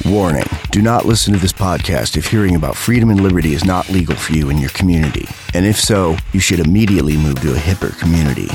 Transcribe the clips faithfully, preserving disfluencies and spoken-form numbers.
Warning, do not listen to this podcast if hearing about freedom and liberty is not legal for you in your community. And if so, you should immediately move to a hipper community.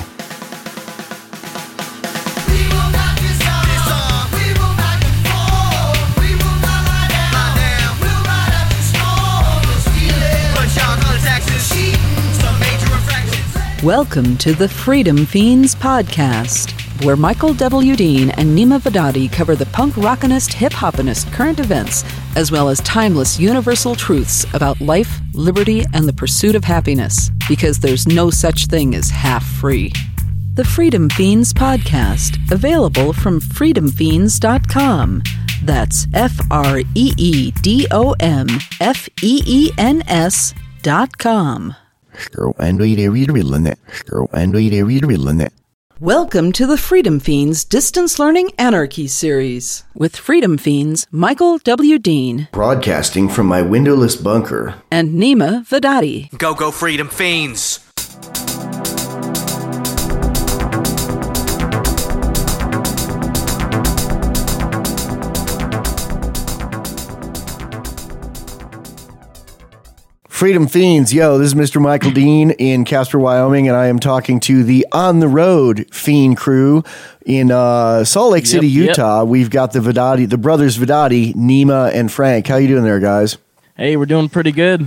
Welcome to the Freedom Fiends podcast, where Michael W. Dean and Nima Vadadi cover the punk rockinist, hip hopinist current events, as well as timeless universal truths about life, liberty, and the pursuit of happiness, because there's no such thing as half free. The Freedom Fiends podcast, available from freedom fiends dot com. That's F R E E D O M F E E N S dot com. Welcome to the Freedom Fiends Distance Learning Anarchy series with Freedom Fiends Michael W. Dean, Broadcasting from my windowless bunker, and Nima Vadadi. Go, go, Freedom Fiends! Freedom Fiends, yo, this is Mister Michael Dean in Casper, Wyoming, and I am talking to the On the Road Fiend crew in uh, Salt Lake City, yep, Utah. Yep. We've got the Vadadi, the brothers Vadadi, Nima and Frank. How you doing there, guys? Hey, we're doing pretty good.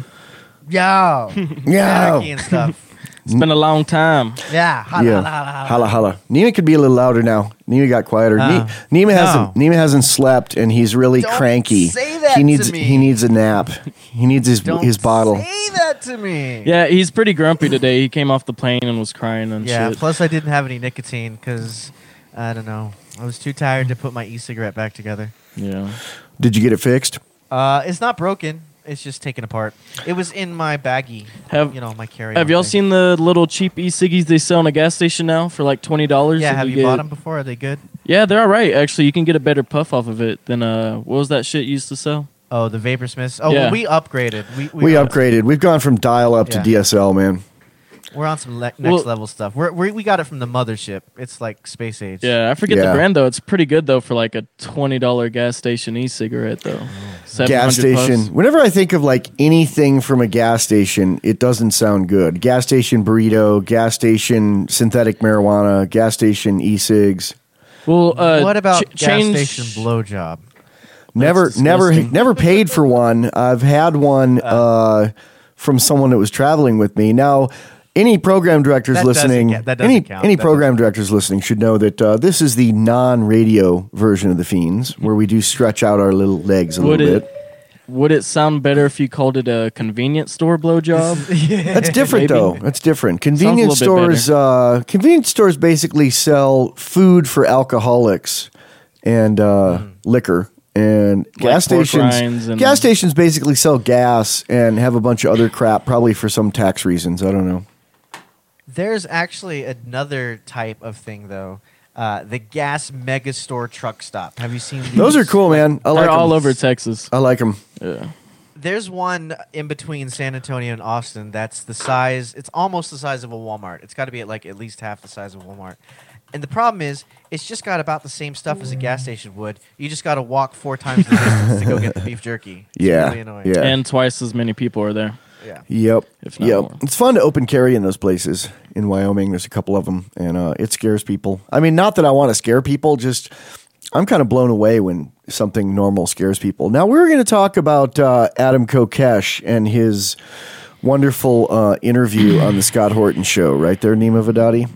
Yo, yo, and stuff. It's been a long time. Yeah, holla, yeah. holla, holla, holla. holla, holla. Nima could be a little louder now. Nima got quieter. Uh, Nima no. hasn't. Nima hasn't slept, and he's really Don't cranky. Say that he needs. to me. He needs a nap. He needs his Don't his bottle. Say that to me. Yeah, he's pretty grumpy today. He came off the plane and was crying and Yeah. shit. Plus, I didn't have any nicotine because I don't know. I was too tired to put my e-cigarette back together. Yeah. Did you get it fixed? Uh, it's not broken. It's just taken apart. It was in my baggie. Have you know my carry? Have y'all thing. seen the little cheap e-ciggies they sell in a gas station now for like twenty dollars? Yeah. Have you get, bought them before? Are they good? Yeah, they're all right. Actually, you can get a better puff off of it than uh, what was that shit you used to sell? Oh, the Vapor Smiths. Oh, Yeah. well, we upgraded. We we, We upgraded. We've gone from dial up Yeah. to D S L, man. We're on some le- next Well- level stuff. We're, we we got it from the mothership. It's like space age. Yeah, I forget Yeah. the brand though. It's pretty good though for like a twenty dollar gas station e-cigarette though. Gas station. Puffs. Whenever I think of like anything from a gas station, it doesn't sound good. Gas station burrito, gas station synthetic marijuana, gas station e-cigs. Well, uh, what about ch- gas change- station blowjob? Never, never, disgusting. never paid for one. I've had one uh, from someone that was traveling with me. Now, any program directors That doesn't listening, count. That doesn't any count. any That program directors listening should know that uh, this is the non-radio version of the Fiends, where we do stretch out our little legs a Would little it- bit. Would it sound better if you called it a convenience store blowjob? That's different, Maybe. though. That's different. Convenience Sounds a little bit stores, uh, convenience stores basically sell food for alcoholics and uh, Mm. liquor. And gas pork stations, rinds and- gas stations basically sell gas and have a bunch of other crap, probably for some tax reasons. I don't know. There's actually another type of thing, though. Uh, the gas megastore truck stop. Have you seen these? Those are cool, man. I like They're all them. over Texas. I like them. Yeah. There's one in between San Antonio and Austin that's the size, it's almost the size of a Walmart. It's got to be at like at least half the size of a Walmart. And the problem is, it's just got about the same stuff as a gas station would. You just got to walk four times the distance to go get the beef jerky. It's Yeah, really annoying. yeah. And twice as many people are there. Yeah. Yep. If not Yep. more. It's fun to open carry in those places in Wyoming. There's a couple of them, and uh, it scares people. I mean, not that I want to scare people, just I'm kind of blown away when something normal scares people. Now, we're going to talk about uh, Adam Kokesh and his wonderful uh, interview on the Scott Horton show, right there, Nima Vadadi?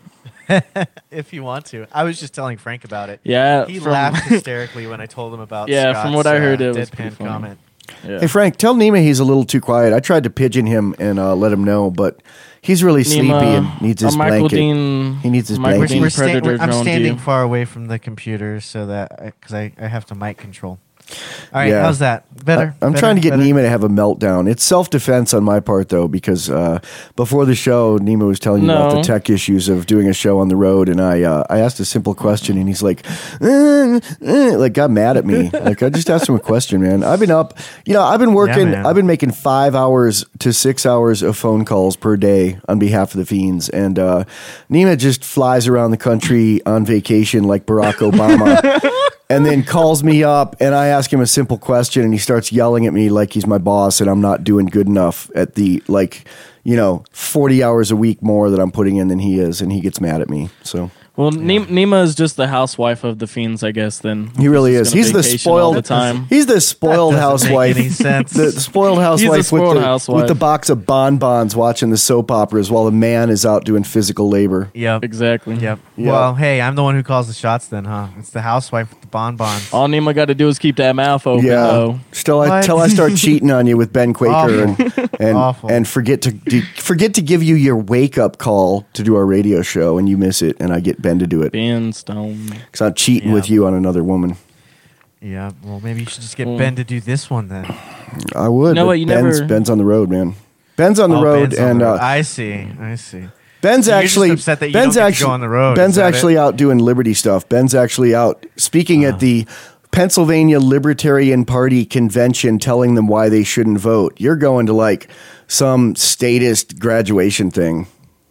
If you want to. I was just telling Frank about it. Yeah. He from- laughed hysterically when I told him about Yeah, Scott's, from what I heard, uh, it was pretty deadpan funny. comment. Yeah. Hey, Frank, tell Nima he's a little too quiet. I tried to pigeon him and uh, let him know, but he's really sleepy Nima, and needs his uh, Michael blanket. Dean, He needs his Michael blanket. Dean We're sta- Predator we're- I'm drone to standing you. far away from the computer so that because I, I, I have to mic control. All right, Yeah. how's that? Better. I, am Better? trying to get Better? Nima to have a meltdown. It's self-defense on my part, though, because uh, before the show, Nima was telling you about No. the tech issues of doing a show on the road, and I uh, I asked a simple question, and he's like, eh, eh, like got mad at me. Like I just asked him a question, man. I've been up, you know, I've been working, man. I've been making five hours to six hours of phone calls per day on behalf of the Fiends, and uh, Nima just flies around the country on vacation like Barack Obama. and then calls me up, and I ask him a simple question, and he starts yelling at me like he's my boss, and I'm not doing good enough at the, like, you know, forty hours a week more that I'm putting in than he is, and he gets mad at me. So. Well, yeah. Nima is just the housewife of the Fiends, I guess. Then he really is. He's the spoiled. The time. He's the spoiled housewife. Make any sense. The spoiled housewife, He's the spoiled with, the, housewife with the box of bonbons, watching the soap operas while the man is out doing physical labor. Yep. Exactly. Yep. Yep. Well, hey, I'm the one who calls the shots. Then, huh? It's the housewife with the bonbons. All Nima got to do is keep that mouth open. Yeah. Though. Till I, till I start cheating on you with Ben Quaker and and, Awful. and forget to do, forget to give you your wake up call to do our radio show, and you miss it, and I get Ben to do it. Ben Stone. Because I'm cheating Yeah. with you on another woman. Yeah. Well, maybe you should just get Well, Ben to do this one then. I would. You know but what, you Ben's, never- Ben's on the road, man. Ben's on the Oh, road, Ben's on and the road. uh, I see. I see. Ben's So you're just actually upset that you Ben's don't get to actually go on the road, Ben's is that actually it? out doing Liberty stuff. Ben's actually out speaking at the Pennsylvania Libertarian Party convention, telling them why they shouldn't vote. You're going to like some statist graduation thing.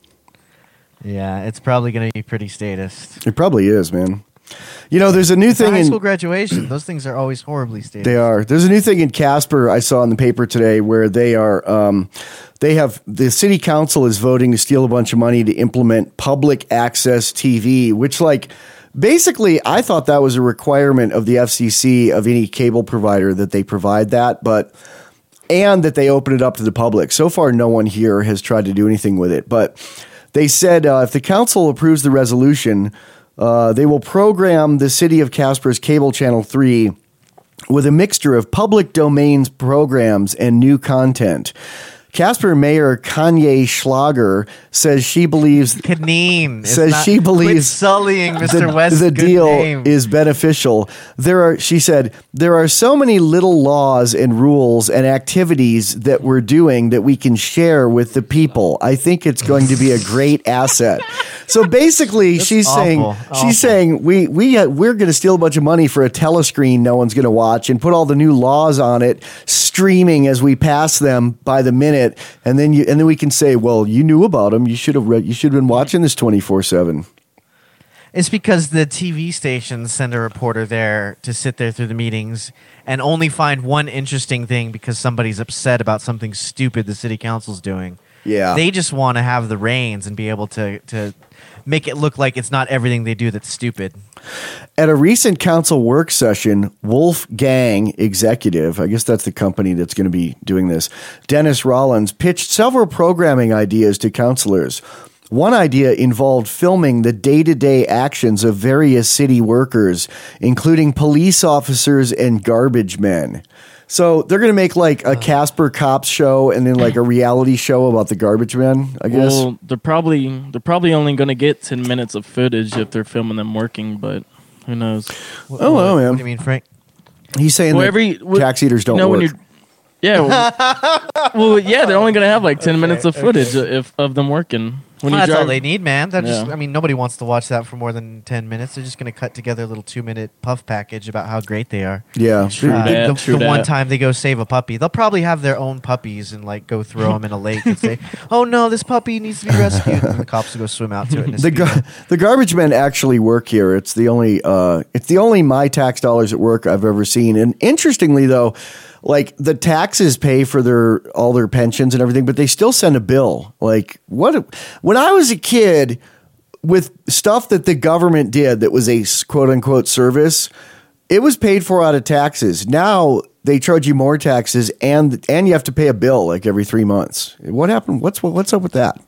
Yeah, it's probably going to be pretty statist. It probably is, man. You know, there's a new It's a thing high in school graduation. Those things are always horribly statist. They are. There's a new thing in Casper I saw in the paper today where they are, um, they have, the city council is voting to steal a bunch of money to implement public access T V, which like, basically I thought that was a requirement of the F C C of any cable provider that they provide that, but, and that they open it up to the public. So far, no one here has tried to do anything with it, but they said uh, if the council approves the resolution, Uh, they will program the city of Casper's cable channel three with a mixture of public domains programs and new content. Casper Mayor Kanye Schlager says she believes Kaneen It's says not- she believes quit sullying Mister the, West's the good deal name. is beneficial. There are, she said, there are so many little laws and rules and activities that we're doing that we can share with the people. I think it's going to be a great asset. So basically, she's awful, saying awful. she's saying we we uh, we're going to steal a bunch of money for a telescreen no one's going to watch and put all the new laws on it streaming as we pass them by the minute, and then you and then we can say, well, you knew about them. You should have read. You should have been watching this twenty-four seven. It's because the T V stations send a reporter there to sit there through the meetings and only find one interesting thing because somebody's upset about something stupid the city council's doing. Yeah. They just want to have the reins and be able to, to make it look like it's not everything they do that's stupid. At a recent council work session, Wolfgang Executive, I guess that's the company that's going to be doing this, Dennis Rollins pitched several programming ideas to councilors. One idea involved filming the day-to-day actions of various city workers, including police officers and garbage men. So they're going to make like a Casper Cops show and then like a reality show about the garbage men, I guess. Well, they're probably they're probably only going to get ten minutes of footage if they're filming them working, but who knows? What, Oh, well, what, man. What do you mean, Frank? He's saying Well, that every- well, tax eaters don't you know, when work. you're- Yeah, well, well, yeah, they're only going to have like ten minutes of footage if, of them working. When Well, you that's all drive- they need, man. They're just, Yeah. I mean, nobody wants to watch that for more than ten minutes. They're just going to cut together a little two-minute puff package about how great they are. Yeah. True Uh, that, the true the one that. time they go save a puppy, they'll probably have their own puppies and like go throw them in a lake and say, "Oh no, this puppy needs to be rescued." And the cops will go swim out to it. And The gar- the garbage men actually work here. It's the only uh, it's the only my tax dollars at work I've ever seen. And interestingly, though, like the taxes pay for their all their pensions and everything, but they still send a bill. Like what? When I was a kid, with stuff that the government did that was a quote unquote service, it was paid for out of taxes. Now they charge you more taxes and and you have to pay a bill like every three months. What happened? What's what's up with that?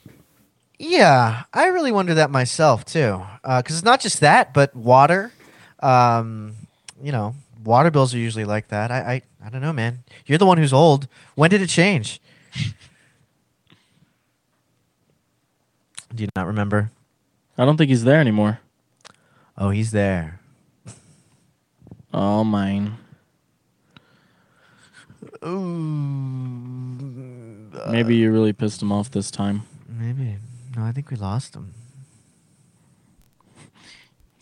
Yeah, I really wonder that myself too, because it's not just that, but water. Um, you know, water bills are usually like that. I, I, I don't know, man. You're the one who's old. When did it change? Do you not remember? I don't think he's there anymore. Oh, he's there. Oh, mine. Ooh, Maybe you really pissed him off this time. maybe. No, I think we lost him.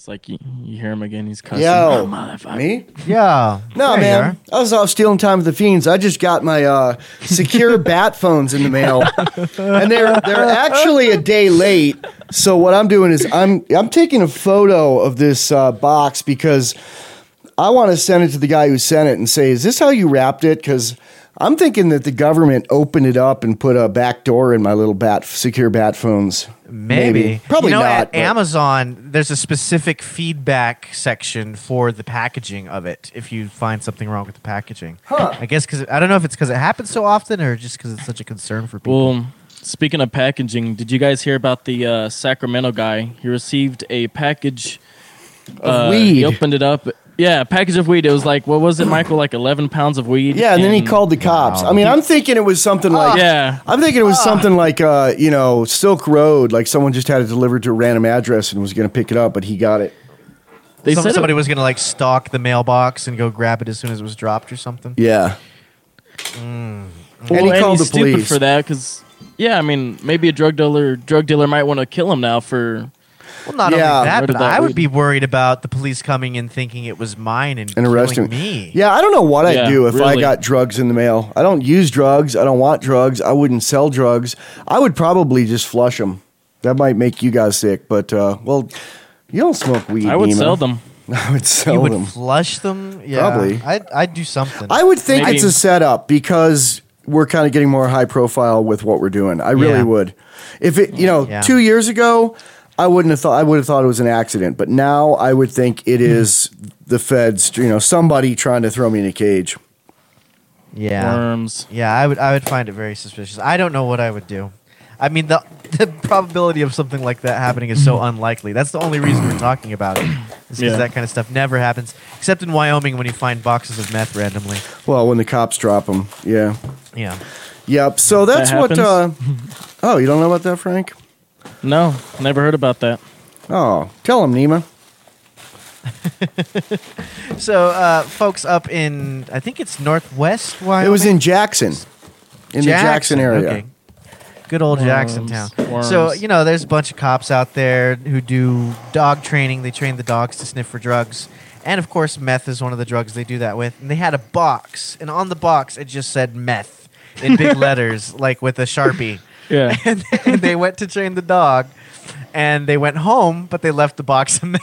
It's like you, you hear him again. He's cussing. Yo, Oh, motherfucker. me? Yeah. No, There you man. I was off stealing time with the fiends. I just got my uh, secure bat phones in the mail, and they're they're actually a day late. So what I'm doing is I'm I'm taking a photo of this uh, box because I want to send it to the guy who sent it and say, "Is this how you wrapped it?" Because I'm thinking that the government opened it up and put a back door in my little bat secure bat phones. Maybe. Probably you know, not. At but- Amazon, there's a specific feedback section for the packaging of it if you find something wrong with the packaging. Huh. I guess because I don't know if it's because it happens so often or just because it's such a concern for people. Well, speaking of packaging, did you guys hear about the uh, Sacramento guy? He received a package Of uh, weed. He opened it up. Yeah, a package of weed. It was like, what was it, Michael? Like eleven pounds of weed. Yeah, and then he called the cops. I mean, I'm thinking it was something like Yeah. I'm thinking it was something like uh, you know, Silk Road, like someone just had it delivered to a random address and was going to pick it up, but he got it. They Some, said somebody it, was going to like stalk the mailbox and go grab it as soon as it was dropped or something. Yeah. well, and he and called he's the stupid police. for that because, yeah, I mean, maybe a drug dealer drug dealer might want to kill him now for. Well, not Yeah. only that, Rid but of that I would weed. be worried about the police coming and thinking it was mine and, And arresting killing me. Yeah, I don't know what I'd Yeah, do if I really. got drugs in the mail. I don't use drugs. I don't want drugs. I wouldn't sell drugs. I would probably just flush them. That might make you guys sick, but uh, well, you don't smoke weed. I would Nima. sell them. I would sell You would them. flush them? Yeah. Probably. I'd, I'd do something. I would think Maybe- it's a setup because we're kind of getting more high profile with what we're doing. I really Yeah. would. If it, you know, Yeah. two years ago, I wouldn't have thought. I would have thought it was an accident, but now I would think it is the feds. You know, somebody trying to throw me in a cage. yeah. Worms. Yeah, I would I would find it very suspicious. I don't know what I would do. I mean, the the probability of something like that happening is so unlikely. That's the only reason we're talking about it. Is because Yeah. that kind of stuff never happens, except in Wyoming when you find boxes of meth randomly. Well, when the cops drop them, yeah, Yeah. yep. So that's That what. Uh, oh, you don't know about that, Frank? No, never heard about that. Oh, tell him, Nima. So, uh, folks up in, I think it's northwest Wyoming. It was in Jackson, in the Jackson area. Okay. Good old Jackson town. Worms. So, you know, there's a bunch of cops out there who do dog training. They train the dogs to sniff for drugs. And, of course, meth is one of the drugs they do that with. And they had a box. And on the box, it just said meth in big letters, like with a Sharpie. Yeah. And then they went to train the dog. And they went home, but they left the box of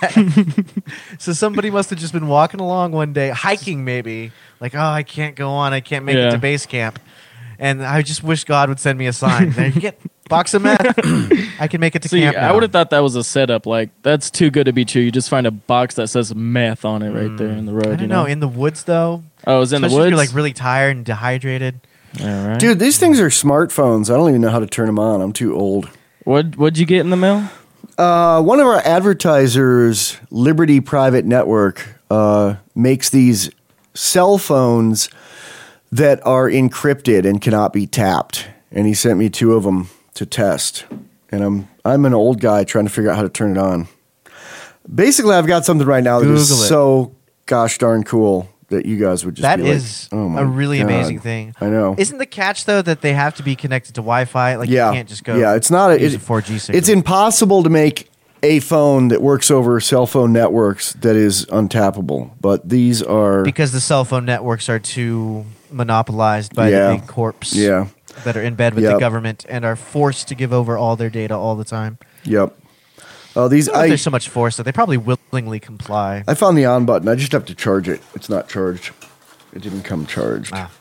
meth. So somebody must have just been walking along one day, hiking maybe. Like, oh, I can't go on. I can't make it Yeah. to base camp. And I just wish God would send me a sign. There you get box of meth. I can make it to See, camp I now. would have thought that was a setup. Like, that's too good to be true. You just find a box that says meth on it right there in the road. I don't you know. know? In the woods, though. oh, it was in the Especially woods. if you're like really tired and dehydrated. All right. Dude, these things are smartphones. I don't even know how to turn them on. I'm too old. what what'd you get in the mail? Uh, one of our advertisers, Liberty Private Network, uh, makes these cell phones that are encrypted and cannot be tapped. And he sent me two of them to test. And I'm I'm an old guy trying to figure out how to turn it on. Basically, I've got something right now that is Google it. so gosh darn cool that you guys would just That be like, is oh my a really God. amazing thing. I know. Isn't the catch, though, that they have to be connected to Wi-Fi? Like, yeah, you can't just go yeah, it's not a, use it- a four G signal. It's impossible to make a phone that works over cell phone networks that is untappable. But these are because the cell phone networks are too monopolized by Yeah. the big corps yeah, that are in bed with the Yep. government and are forced to give over all their data all the time. yep. Oh, these I don't know if I there's so much force that they probably willingly comply. I found the on button. I just have to charge it. It's not charged. It didn't come charged. Ah,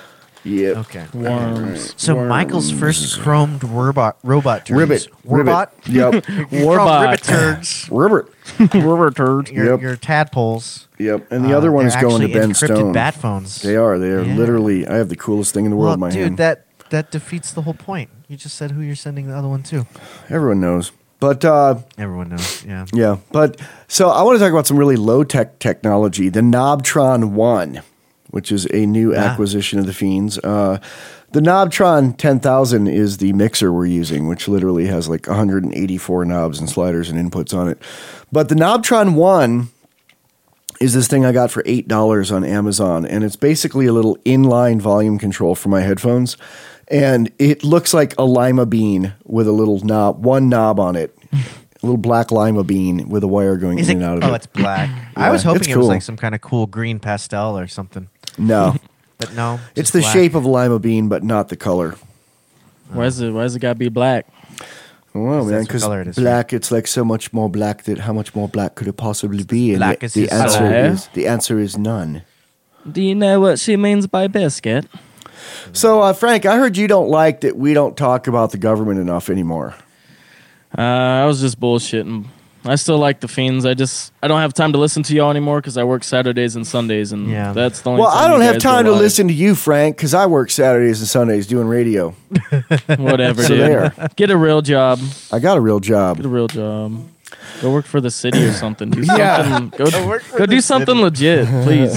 Yep. okay. Worms. So Michael's first chromed robot robot turds. Ribbit. Robot? Ribbit. Yep. Warbot. Ribbit turds. Ribbit. Rubber turd. Your, Yep. your tadpoles. Yep. And the Uh, other one they're is going to actually Ben encrypted Stone. bat phones. They are. They are Yeah. literally. I have the coolest thing in the Well, world in my dude, hand. that that defeats the whole point. You just said who you're sending the other one to. Everyone knows. But uh, Everyone knows. Yeah. yeah. But so I want to talk about some really low tech technology. The Knobtron One, which is a new Ah. acquisition of the Fiends. Uh, the Knobtron ten thousand is the mixer we're using, which literally has like one hundred eighty-four knobs and sliders and inputs on it. But the Knobtron One is this thing I got for eight dollars on Amazon, and it's basically a little inline volume control for my headphones. And it looks like a lima bean with a little knob, one knob on it. little black lima bean with a wire going Is in it? and out of Oh, it. it's black. I Yeah, was hoping it's it was cool. like some kind of cool green pastel or something, No, but no. it's just the black. shape of a lima bean, but not the color. Why's it? Why's it got to be black? Well, man, that's what because color it is, black, it's like so much more black that how much more black could it possibly be? And black the, as the his answer soul. is the answer is none. Do you know what she means by biscuit? So, uh, Frank, I heard you don't like that we don't talk about the government enough anymore. Uh, I was just bullshitting. I still like the Fiends. I just I don't have time to listen to y'all anymore because I work Saturdays and Sundays, and Yeah. that's the only. Well, time I don't you have guys time go to live. listen to you, Frank, because I work Saturdays and Sundays doing radio. Whatever, So dude. there. Get a real job. I got a real Get a job. real job. Go work for the city or something. Do something. Yeah. Go, go do something legit, please.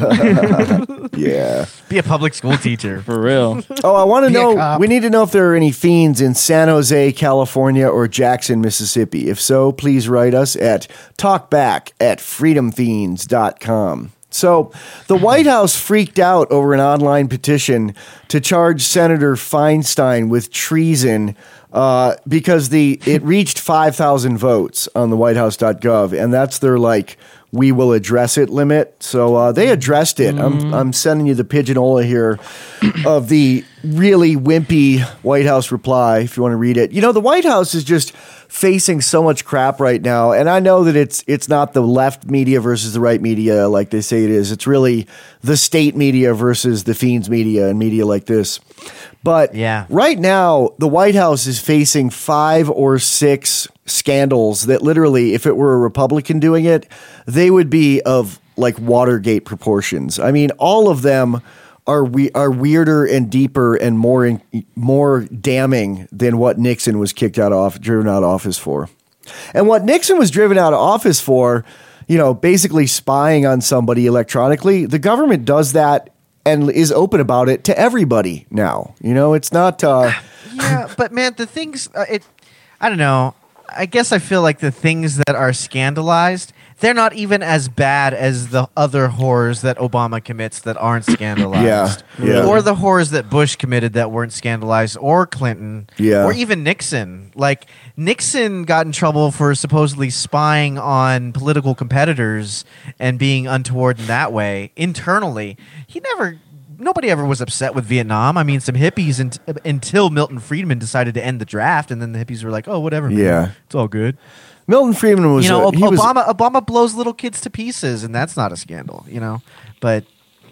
Yeah. Be a public school teacher. For real. Oh, I want to Be a know. cop. We need to know if there are any fiends in San Jose, California, or Jackson, Mississippi. If so, please write us at talkback at freedom fiends dot com. So, the White House freaked out over an online petition to charge Senator Feinstein with treason uh, because the it reached five thousand votes on the white house dot gov, and that's their like we will address it limit. So uh, they addressed it. I'm I'm sending you the pigeonhole here of the really wimpy White House reply if you want to read it. You know, the White House is just facing so much crap right now, and I know that it's it's not the left media versus the right media like they say it is. It's really the state media versus the Fiends media and media like this. But Yeah. right now, the White House is facing five or six scandals that literally, if it were a Republican doing it, they would be of like Watergate proportions. I mean, all of them are we are weirder and deeper and more in, more damning than what Nixon was kicked out of, driven out of office for. And what Nixon was driven out of office for, you know, basically spying on somebody electronically, the government does that and is open about it to everybody now. You know, it's not. Uh, Yeah, but man, the things uh, it. I don't know. I guess I feel like the things that are scandalized, they're not even as bad as the other horrors that Obama commits that aren't scandalized. Yeah, yeah. Or the horrors that Bush committed that weren't scandalized, or Clinton, Yeah. or even Nixon. Like, Nixon got in trouble for supposedly spying on political competitors and being untoward in that way internally. He never... Nobody ever was upset with Vietnam. I mean, some hippies int- until Milton Friedman decided to end the draft, and then the hippies were like, "Oh, whatever, man. Yeah. It's all good." Milton Friedman was. You know, a, he was- Obama Obama blows little kids to pieces, and that's not a scandal. You know, but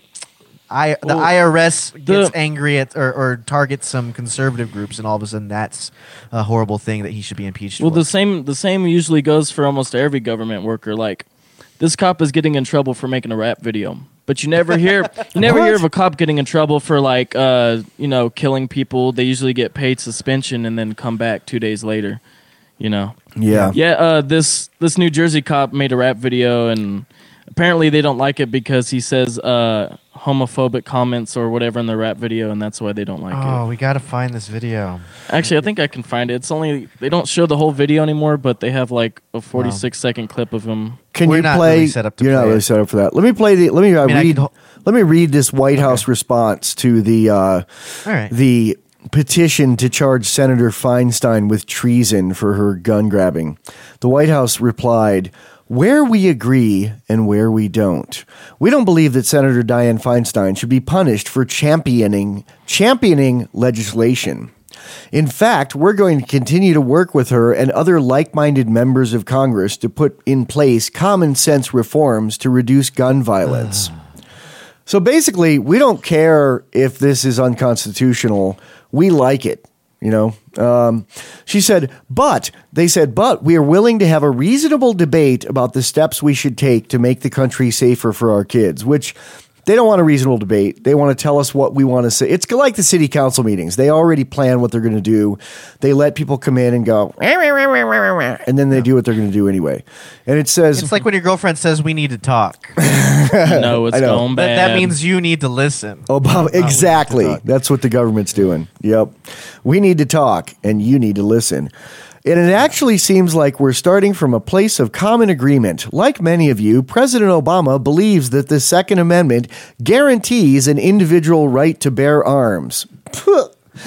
I the Well, I R S gets the- angry at or, or targets some conservative groups, and all of a sudden that's a horrible thing that he should be impeached Well, for. the same the same usually goes for almost every government worker. Like, this cop is getting in trouble for making a rap video, but you never hear you never hear of a cop getting in trouble for like uh you know killing people. They usually get paid suspension and then come back two days later. You know. yeah. Yeah. Uh, this this New Jersey cop made a rap video, and apparently they don't like it because he says uh homophobic comments or whatever in the rap video, and that's why they don't like oh, it. we got to find this video. Actually, I think I can find it. It's only they don't show the whole video anymore, but they have like a forty-six second clip of him. Can We're you not play? really set up to you're not play really it. set up for that. Let me play the. Let me uh, mean, I read. can ho- let me read this White House response to the uh, All right. the petition to charge Senator Feinstein with treason for her gun grabbing. The White House replied, "Where we agree and where we don't. We don't believe that Senator Dianne Feinstein should be punished for championing championing legislation. In fact, we're going to continue to work with her and other like-minded members of Congress to put in place common sense reforms to reduce gun violence." So basically, we don't care if this is unconstitutional. We like it, you know. Um, she said, but, they said, but we are willing to have a reasonable debate about the steps we should take to make the country safer for our kids, which they don't want a reasonable debate. They want to tell us what we want to say. It's like the city council meetings. They already plan what they're going to do. They let people come in and go, and then they do what they're going to do anyway. And it says, It's like when your girlfriend says we need to talk. You know it's I know. going But bad. that means you need to listen. Obama, exactly. That's what the government's doing. Yep. We need to talk and you need to listen. And it actually seems like we're starting from a place of common agreement. Like many of you, President Obama believes that the Second Amendment guarantees an individual right to bear arms.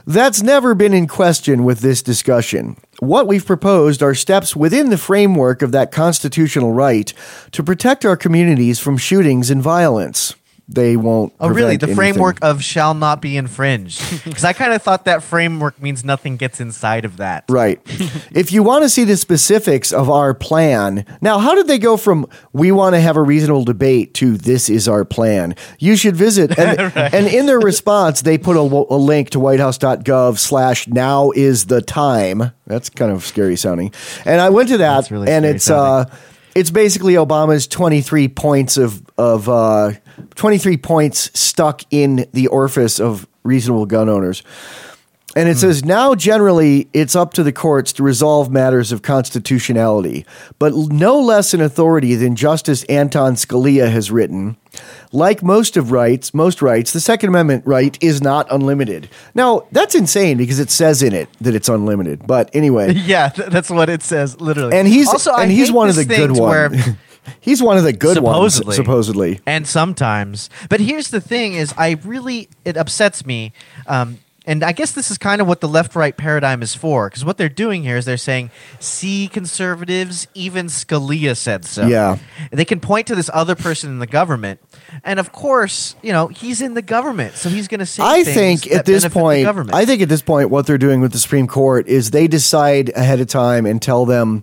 That's never been in question with this discussion. What we've proposed are steps within the framework of that constitutional right to protect our communities from shootings and violence. They won't. Oh, really? The prevent framework anything. of shall not be infringed. Because I kind of thought that framework means nothing gets inside of that. Right. If you want to see the specifics of our plan, now, how did they go from we want to have a reasonable debate to this is our plan? You should visit. And, right. and in their response, they put a, a link to whitehouse.gov slash now is the time. That's kind of scary sounding. And I went to that, That's really and scary it's sounding. uh, it's basically Obama's twenty-three points of of uh, twenty-three points stuck in the orifice of reasonable gun owners. And it mm. says, now generally it's up to the courts to resolve matters of constitutionality, but no less an authority than Justice Anton Scalia has written. Like most of rights, most rights, the Second Amendment right is not unlimited. Now, that's insane because it says in it that it's unlimited. But anyway. Yeah, th- that's what it says, literally. And he's also, and I he's hate one of the this good thing where- ones. He's one of the good supposedly. ones, supposedly. And sometimes. But here's the thing is I really, it upsets me. Um, and I guess this is kind of what the left-right paradigm is for. Because what they're doing here is they're saying, see, conservatives, even Scalia said so. Yeah. They can point to this other person in the government. And of course, you know, he's in the government. So he's going to say I things think at that this benefit the point, government. I think at this point, what they're doing with the Supreme Court is they decide ahead of time and tell them,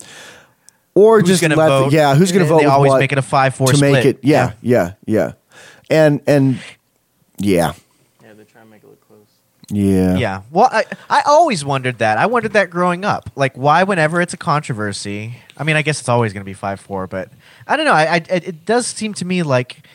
or Who's just gonna let, vote? the, yeah, who's going to They- vote? They with always what make it a five four to split. make it, yeah, yeah, yeah, and and yeah, Yeah, they're trying to make it look close. yeah, Yeah. Well, I, I always wondered that. I wondered that growing up. Like, why whenever it's a controversy, I mean, I guess it's always going to be five four, but I don't know. I, I It does seem to me like...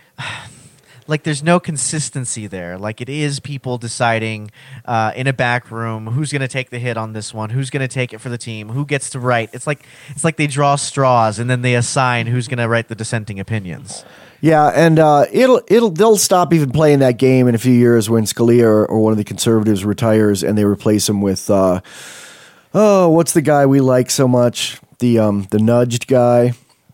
Like there's no consistency there. Like it is people deciding uh, in a back room who's going to take the hit on this one, who's going to take it for the team, who gets to write. It's like it's like they draw straws and then they assign who's going to write the dissenting opinions. yeah, and uh, it'll it'll they'll stop even playing that game in a few years when Scalia or, or one of the conservatives retires and they replace him with uh, oh, what's the guy we like so much? The um the nudged guy.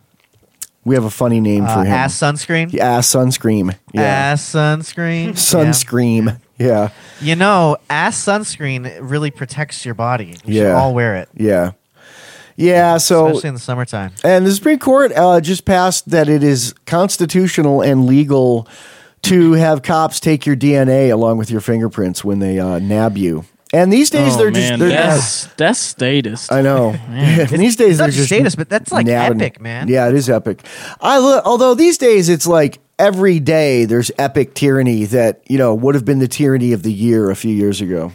We have a funny name Uh, for him. ass sunscreen. Ass sunscream. Yeah. Ass sunscreen. Sunscream. Yeah. Yeah. You know, ass sunscreen really protects your body. We should Yeah. all wear it, Yeah. Yeah. So, especially in the summertime. and the Supreme Court uh, just passed that it is constitutional and legal to have cops take your D N A along with your fingerprints when they uh, nab you. And these days Oh, they're man, just they're that's that's statist. I know. and these days It's they're not just status, but that's like nabbing- epic, man. Yeah, it is epic. I lo- although these days it's like every day there's epic tyranny that, you know, would have been the tyranny of the year a few years ago.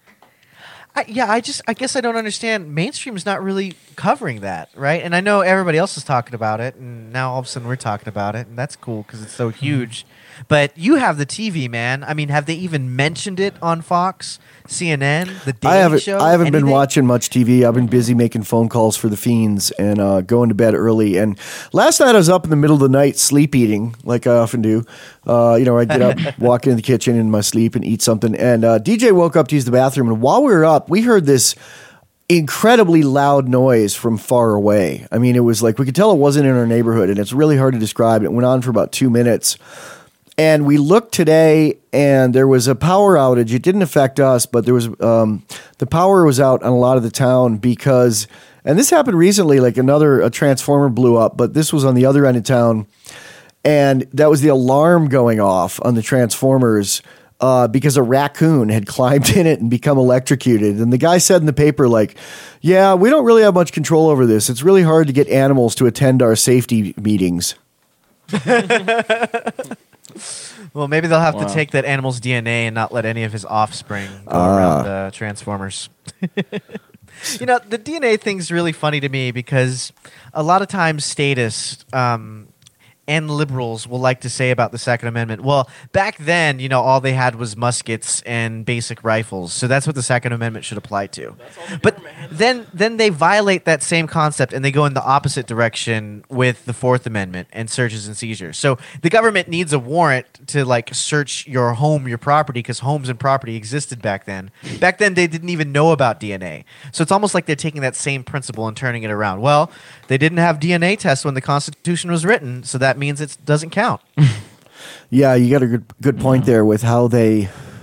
I, yeah, I just I guess I don't understand. Mainstream's not really covering that, right? And I know everybody else is talking about it, and now all of a sudden we're talking about it, and that's cool because it's so huge. But you have the T V, man. I mean, have they even mentioned it on Fox, C N N, The Daily I haven't. Show? I haven't been anything? watching much T V. I've been busy making phone calls for the fiends and uh, going to bed early. And last night I was up in the middle of the night, sleep eating like I often do. Uh, you know, I get up, walk into the kitchen in my sleep, and eat something. And uh, D J woke up to use the bathroom, and while we were up, we heard this incredibly loud noise from far away. I mean, it was like we could tell it wasn't in our neighborhood, and it's really hard to describe. It went on for about two minutes. And we looked today, and there was a power outage. It didn't affect us, but there was um, the power was out on a lot of the town because, and this happened recently. Like another a transformer blew up, but this was on the other end of town, and that was the alarm going off on the transformers uh, because a raccoon had climbed in it and become electrocuted. And the guy said in the paper, like, "Yeah, we don't really have much control over this. It's really hard to get animals to attend our safety meetings." Well, maybe they'll have Wow. to take that animal's D N A and not let any of his offspring go Ah. around the Transformers. You know, the D N A thing's really funny to me because a lot of times statists um, and liberals will like to say about the Second Amendment, well, back then, you know, all they had was muskets and basic rifles. So that's what the Second Amendment should apply to. But then then they violate that same concept and they go in the opposite direction with the Fourth Amendment and searches and seizures. So the government needs a warrant to like search your home, your property, because homes and property existed back then. Back then they didn't even know about D N A. So it's almost like they're taking that same principle and turning it around. Well, they didn't have D N A tests when the Constitution was written, so that means it doesn't count. Yeah, you got a good good point there with how they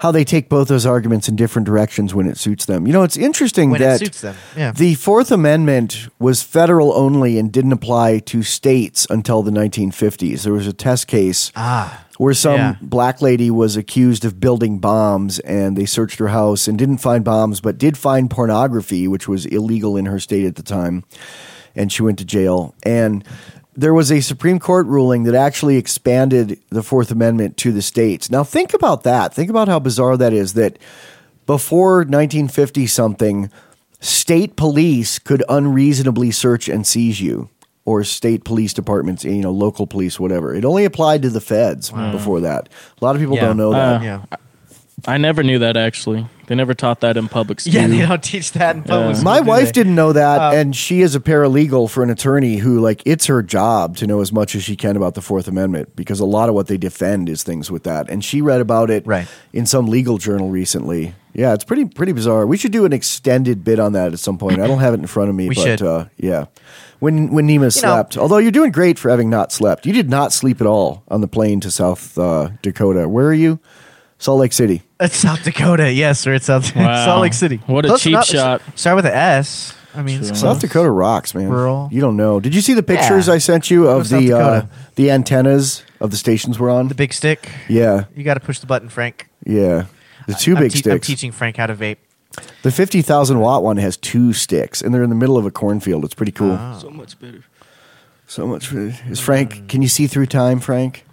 how they take both those arguments in different directions when it suits them. You know, it's interesting When that it suits them. Yeah. the Fourth Amendment was federal only and didn't apply to states until the nineteen fifties. There was a test case Ah. where some yeah. black lady was accused of building bombs, and they searched her house and didn't find bombs, but did find pornography, which was illegal in her state at the time, and she went to jail. And there was a Supreme Court ruling that actually expanded the Fourth Amendment to the states. Now, think about that. Think about how bizarre that is, that before nineteen fifty something, state police could unreasonably search and seize you, or state police departments, you know, local police, whatever. It only applied to the feds before that. A lot of people Yeah. don't know that. Uh, Yeah. I never knew that, actually. They never taught that in public school. Yeah, they don't teach that in public Yeah. school. My do wife they? didn't know that, Uh, and she is a paralegal for an attorney who, like, it's her job to know as much as she can about the Fourth Amendment, because a lot of what they defend is things with that. And she read about it Right. in some legal journal recently. Yeah, it's pretty pretty bizarre. We should do an extended bit on that at some point. I don't have it in front of me, We but should. Uh, yeah. When when Nima know- slept, although you're doing great for having not slept. You did not sleep at all on the plane to South uh, Dakota. Where are you? Salt Lake City. It's South Dakota, yes, or it's South Wow. Salt Lake City. What a Close cheap enough. shot. Start with an S. I mean, it's True. close. South Dakota rocks, man. Rural. You don't know. Did you see the pictures Yeah. I sent you of South the uh, Dakota. the antennas of the stations we're on? The big stick. Yeah, You got to push the button, Frank. yeah. The two I'm big te- I'm sticks. teaching Frank how to vape. The fifty thousand watt one has two sticks, and they're in the middle of a cornfield. It's pretty cool. Ah. So much better. So much. For, is Frank? Can you see through time, Frank?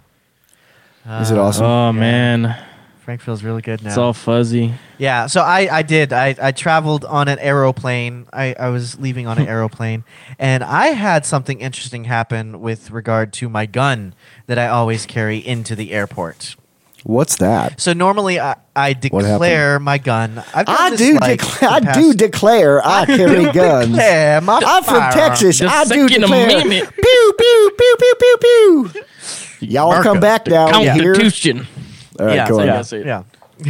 Is it awesome? Oh, man. Frank feels really good now. It's all fuzzy. Yeah, so I, I did. I, I traveled on an aeroplane. I, I was leaving on an aeroplane, and I had something interesting happen with regard to my gun that I always carry into the airport. What's that? So normally I, I declare my gun. I've done I this, do like, declare. the I past- do declare. I carry guns. Declare my I'm from firearm. Texas. The I do Second declare. Amendment. Pew pew pew pew pew pew. Y'all America. come back now. You hear? Constitution. All right, Yeah, go so on. yeah, say it. yeah.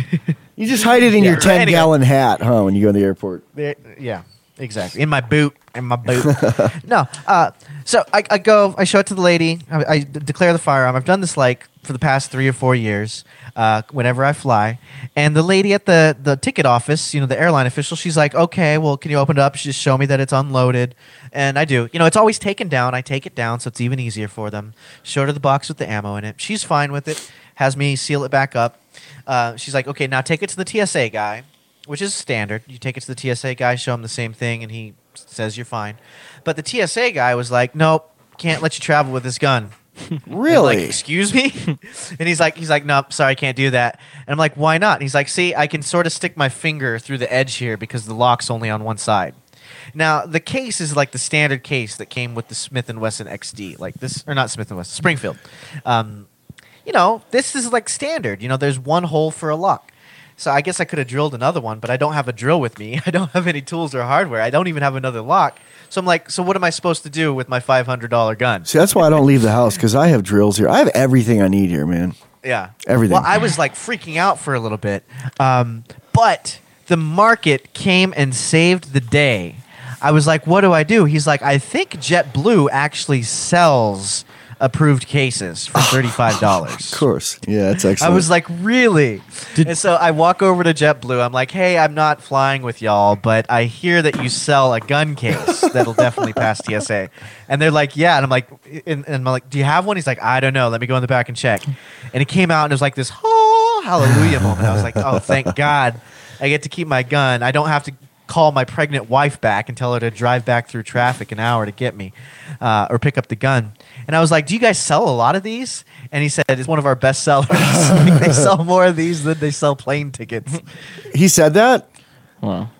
You just hide it in Yeah. your ten Anyway. gallon hat, huh? When you go to the airport. There- yeah, exactly. In my boot. In my boot. no. Uh, so I, I go, I show it to the lady. I, I d- declare the firearm. I've done this like for the past three or four years uh, whenever I fly. And the lady at the, the ticket office, you know, the airline official, she's like, okay, well, can you open it up? She just show me that it's unloaded. And I do. You know, it's always taken down. I take it down so it's even easier for them. Show her the box with the ammo in it. She's fine with it. Has me seal it back up. Uh, she's like, okay, now take it to the T S A guy, which is standard. You take it to the T S A guy, show him the same thing, and he says you're fine. But the T S A guy was like, nope, can't let you travel with this gun. Really? I'm like, excuse me? And he's like, he's like, nope, sorry, can't do that. And I'm like, why not? And he's like, see, I can sort of stick my finger through the edge here because the lock's only on one side. Now, the case is like the standard case that came with the Smith and Wesson X D, like this, or not Smith and Wesson, Springfield. Um, you know, this is like standard. You know, there's one hole for a lock. So I guess I could have drilled another one, but I don't have a drill with me. I don't have any tools or hardware. I don't even have another lock. So I'm like, so what am I supposed to do with my five hundred dollars gun? See, that's why I don't leave the house, because I have drills here. I have everything I need here, man. Yeah. Everything. Well, I was like freaking out for a little bit. Um, but the market came and saved the day. I was like, what do I do? He's like, I think JetBlue actually sells approved cases for thirty-five dollars. Of course. Yeah, that's I excellent. was like, really? and so I walk over to JetBlue. I'm like, hey, I'm not flying with y'all, but I hear that you sell a gun case that'll definitely pass T S A. And they're like, yeah. And I'm like, and, and I'm like, do you have one? He's like, I don't know. Let me go in the back and check. And it came out and it was like this, oh, hallelujah moment. I was like, oh, thank God I get to keep my gun. I don't have to call my pregnant wife back and tell her to drive back through traffic an hour to get me uh, or pick up the gun. And I was like, do you guys sell a lot of these? And he said, it's one of our best sellers. Like, they sell more of these than they sell plane tickets. he said that? Wow.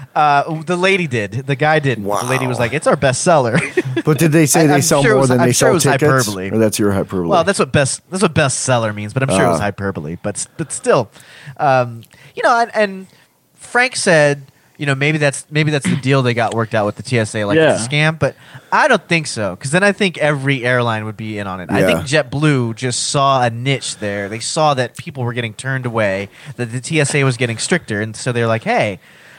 Uh, the lady did. The guy didn't. Wow. The lady was like, it's our best seller. But did they say I- they I'm sell sure it more was- than I'm they sure it sell was tickets? hyperbole. Or that's your hyperbole? Well, that's what best that's what best seller means, but I'm sure it was Ah. hyperbole. But but still, um, you know, and, and Frank said, you know, maybe that's maybe that's the deal they got worked out with the T S A, like Yeah. it's a scam. But I don't think so, because then I think every airline would be in on it. I think JetBlue just saw a niche there. They saw that people were getting turned away, that the T S A was getting stricter, and so they're like, hey,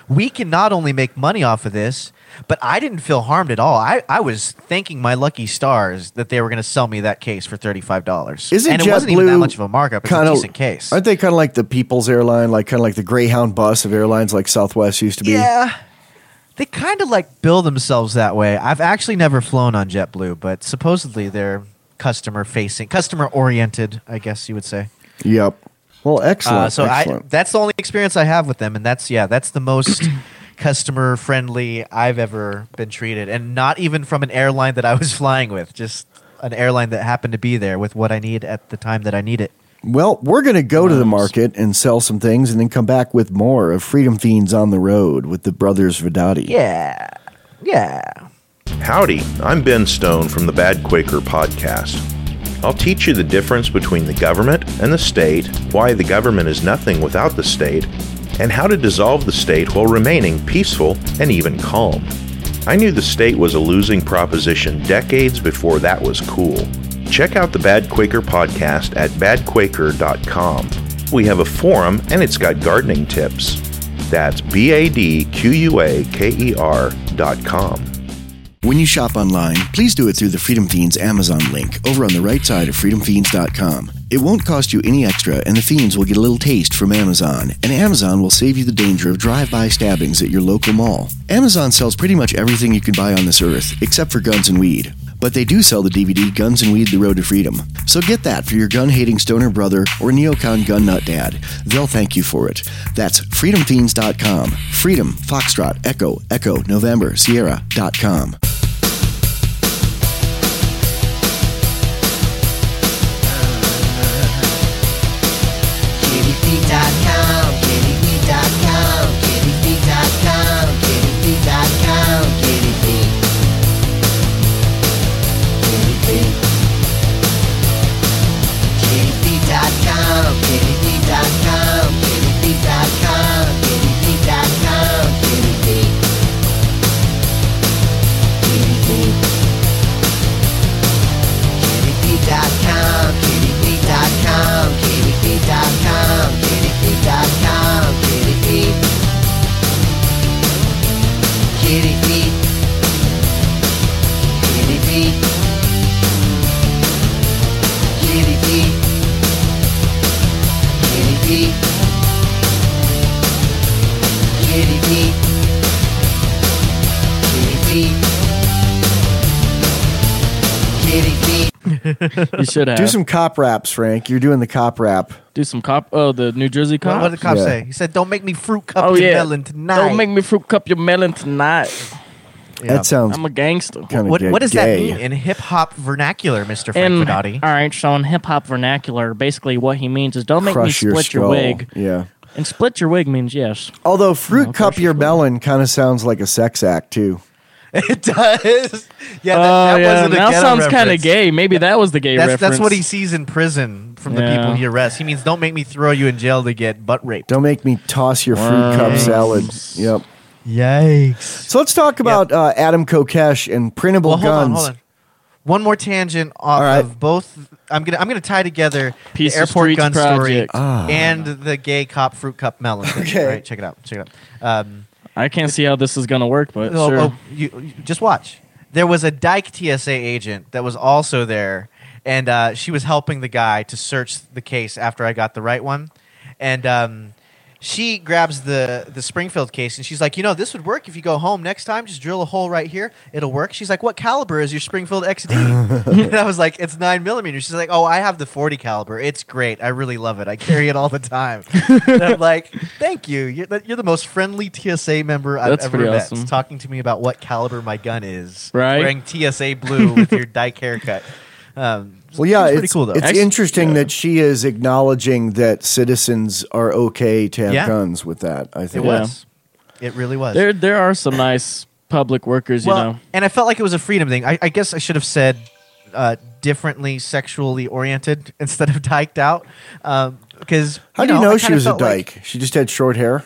we can not only make money off of this, but I didn't feel harmed at all. I, I was thanking my lucky stars that they were going to sell me that case for thirty-five dollars. Isn't and it wasn't even JetBlue that much of a markup. It's a kinda- decent case. Aren't they kind of like the People's Airline, like kind of like the Greyhound bus of airlines, like Southwest used to be? Yeah. They kind of like bill themselves that way. I've actually never flown on JetBlue, but supposedly they're customer facing, customer oriented, I guess you would say. Yep. Well, excellent. Uh, so I, excellent. that's the only experience I have with them, and that's yeah, that's the most customer friendly I've ever been treated, and not even from an airline that I was flying with, just an airline that happened to be there with what I need at the time that I need it. Well, we're going to go to the market and sell some things and then come back with more of Freedom Fiends on the Road with the brothers Vidati. Yeah, yeah. Howdy, I'm Ben Stone from the Bad Quaker podcast. I'll teach you the difference between the government and the state, why the government is nothing without the state, and how to dissolve the state while remaining peaceful and even calm. I knew the state was a losing proposition decades before that was cool. Check out the Bad Quaker podcast at bad quaker dot com. We have a forum and it's got gardening tips. That's B A D Q U A K E R dot com. When you shop online, please do it through the Freedom Fiends Amazon link over on the right side of freedom fiends dot com. It won't cost you any extra, and the Fiends will get a little taste from Amazon, and Amazon will save you the danger of drive-by stabbings at your local mall. Amazon sells pretty much everything you can buy on this earth, except for guns and weed. But they do sell the D V D Guns and Weed: The Road to Freedom. So get that for your gun-hating stoner brother or neocon gun nut dad. They'll thank you for it. That's freedom fiends dot com. Freedom, Foxtrot, Echo, Echo, November, Sierra dot com. You should have. Do some cop raps, Frank. You're doing the cop rap. Do some cop. Oh, the New Jersey What, cop. what did the cop Yeah. say? He said, "Don't make me fruit cup Oh your yeah. melon tonight." Don't make me fruit cup your melon tonight. Yeah. That sounds I'm a gangster. kind of What, what does that gay. mean in hip hop vernacular, Mister Frank And Vidati? all right, so in hip hop vernacular, basically what he means is don't make Crush me your split your, skull. wig. Yeah. And split your wig means yes. Although fruit No, cup crush your your melon kind of sounds like a sex act too. It does. Yeah, that, Oh that yeah, wasn't a now ghetto sounds kind of reference. gay. Maybe that was the gay That's, reference. that's what he sees in prison from the Yeah. people he arrests. He means, don't make me throw you in jail to get butt raped. Don't make me toss your fruit cup salad. Yep. Yikes. So let's talk about uh, Adam Kokesh and printable Well, hold guns. on, hold on. One more tangent off All right. of both. I'm gonna I'm gonna tie together Piece the of airport Streets gun story project. Ah. and the gay cop fruit cup melon. thing. Okay. All right, check it out. Check it out. Um, I can't see how this is gonna work, but oh, sure. oh, you, you- just watch. There was a Dyke T S A agent that was also there, and uh, she was helping the guy to search the case after I got the right one, and um, she grabs the the Springfield case and she's like, you know, this would work if you go home next time. Just drill a hole right here. It'll work. She's like, what caliber is your Springfield X D? And I was like, it's nine millimeter. She's like, oh, I have the forty caliber. It's great. I really love it. I carry it all the time. And I'm like, thank you. You're the, you're the most friendly T S A member I've That's ever pretty met. awesome. Talking to me about what caliber my gun is. Right. Wearing T S A blue with your dyke haircut. Um, Well, yeah, pretty it's, cool though. it's Actually, interesting yeah. that she is acknowledging that citizens are okay to have Yeah. guns with that. I It think. Yeah. was. It really was. There, there are some nice public workers, well, you know. and I felt like it was a freedom thing. I, I guess I should have said uh, differently sexually oriented instead of dyked out. Um, because How do you know I she kinda was a felt like dyke? She just had short hair.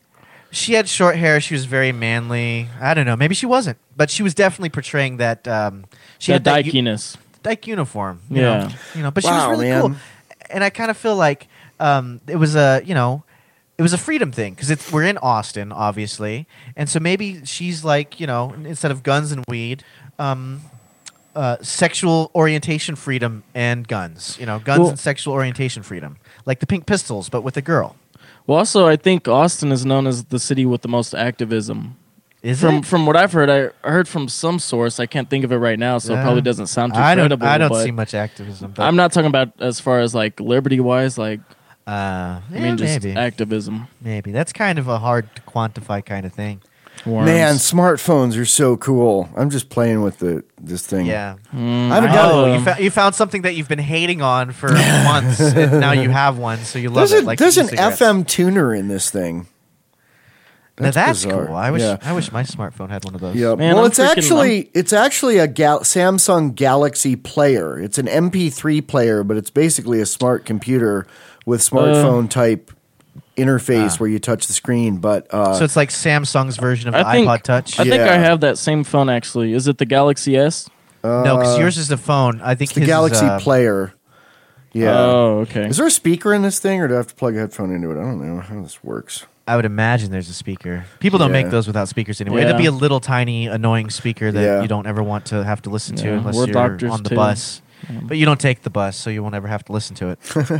she had short hair. She was very manly. I don't know. Maybe she wasn't, but she was definitely portraying that. Um, she That had that u- dykiness. dyke uniform. You Yeah. know, you know, but she Wow, was really man. cool. And I kind of feel like um, it was a, you know, it was a freedom thing because it's we're in Austin, obviously, and so maybe she's like, you know, instead of guns and weed, um, uh, sexual orientation freedom and guns. You know, guns Well- and sexual orientation freedom, like the Pink Pistols, but with a girl. Well, also, I think Austin is known as the city with the most activism. Is From it? from what I've heard, I I heard from some source. I can't think of it right now, so it Yeah. probably doesn't sound too I don't. credible. I don't but see much activism. But, I'm not talking about as far as like liberty wise. Like Uh, I yeah, mean, just maybe. activism. Maybe that's kind of a hard to quantify kind of thing. Worms. Man, smartphones are so cool. I'm just playing with the this thing. Yeah. I haven't got Oh, it. you, fou- you found something that you've been hating on for months, and now you have one, so you love There's, it. a, Like there's an e-cigarettes. F M tuner in this thing. Now that's bizarre. cool. I wish. Yeah. I wish my smartphone had one of those. Yeah. Man, well, I'm it's freaking- actually it's actually a Gal- Samsung Galaxy player. It's an M P three player, but it's basically a smart computer with smartphone type interface Ah. where you touch the screen. But uh, So it's like Samsung's version of the I think iPod Touch. I think Yeah. I have that same phone actually. Is it the Galaxy S? no, because yours is the phone. I think it's the his is, Galaxy uh, player. Yeah. Oh, okay. Is there a speaker in this thing, or do I have to plug a headphone into it? I don't know how this works. I would imagine there's a speaker. People don't Yeah. make those without speakers anyway. Yeah. It'd be a little tiny, annoying speaker that Yeah. you don't ever want to have to listen to Yeah, unless we're you're doctors on the too. bus. But you don't take the bus, so you won't ever have to listen to it.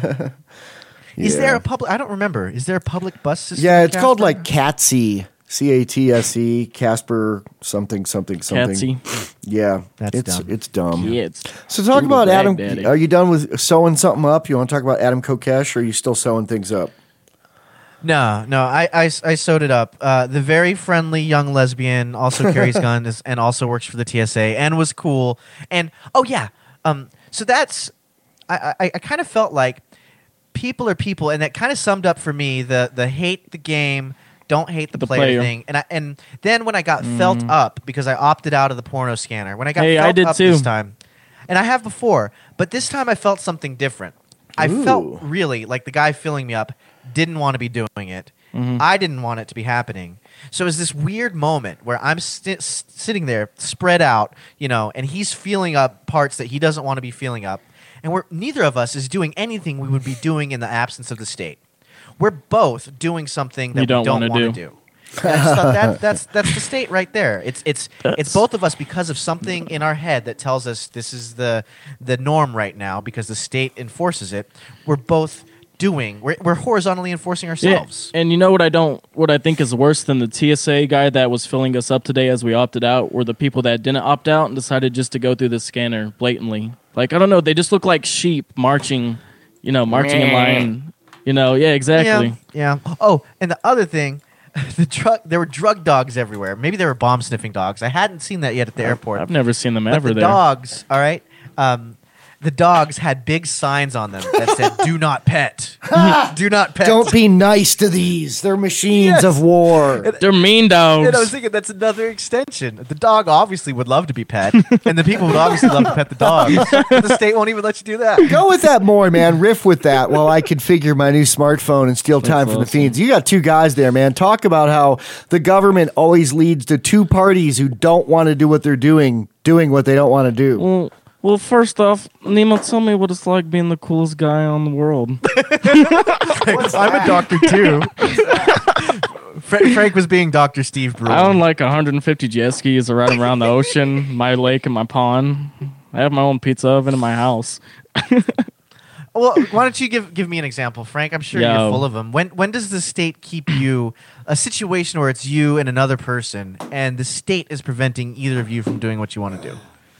Is Yeah. there a public? I don't remember. Is there a public bus system? Yeah, in it's called Casper? like CATSE, C A T S E, Casper something something something. Catsy. Yeah, That's it's dumb. it's dumb. Kids. So talk Ooh, about Adam. Baghdaddy. Are you done with sewing something up? You want to talk about Adam Kokesh, or are you still sewing things up? No, no, I, I, I sewed it up. Uh, the very friendly young lesbian also carries guns and also works for the T S A and was cool. And oh yeah, um, so that's I, I, I kind of felt like people are people, and that kind of summed up for me the the hate the game, don't hate the, The player, player. thing. And I, and then when I got felt up because I opted out of the porno scanner, when I got Hey, I felt did up too. this time, and I have before, but this time I felt something different. I Ooh. felt really like the guy filling me up didn't want to be doing it. I didn't want it to be happening. So it was this weird moment where I'm sti- s- sitting there spread out, you know, and he's feeling up parts that he doesn't want to be feeling up. And we're neither of us is doing anything we would be doing in the absence of the state. We're both doing something that You don't we don't wanna want to do. do. And I just thought that, that's that's the state right there. It's it's it's That's- both of us because of something in our head that tells us this is the the norm right now because the state enforces it. We're both doing. We're, we're horizontally enforcing ourselves. Yeah, and you know what I don't, what I think is worse than the T S A guy that was filling us up today as we opted out were the people that didn't opt out and decided just to go through the scanner blatantly. Like I don't know, they just look like sheep marching, you know, marching in line. You know, yeah, exactly. Yeah, yeah. Oh, and the other thing, the drug. There were drug dogs everywhere. Maybe there were bomb sniffing dogs. I hadn't seen that yet at the airport. I've never seen them But ever the there. dogs, all right. Um, the dogs had big signs on them that said "Do not pet." Do not pet. Don't be nice to these. They're machines Yes. of war. They're mean dogs. And I was thinking that's another extension. The dog obviously would love to be pet, and the people would obviously love to pet the dogs. But the state won't even let you do that. Go with that more, man. Riff with that while I configure my new smartphone and steal time from the awesome. fiends. You got two guys there, man. Talk about how the government always leads to two parties who don't want to do what they're doing, doing what they don't want to do. well, well, first off, Nemo, tell me what it's like being the coolest guy on the world. I'm a doctor too. Fra- Frank was being Doctor Steve Brule. I own like one hundred fifty jet skis around around the ocean, my lake and my pond. I have my own pizza oven in my house. Well, why don't you give give me an example, Frank? I'm sure Yo. you're full of them. When when does the state keep you a situation where it's you and another person, and the state is preventing either of you from doing what you want to do?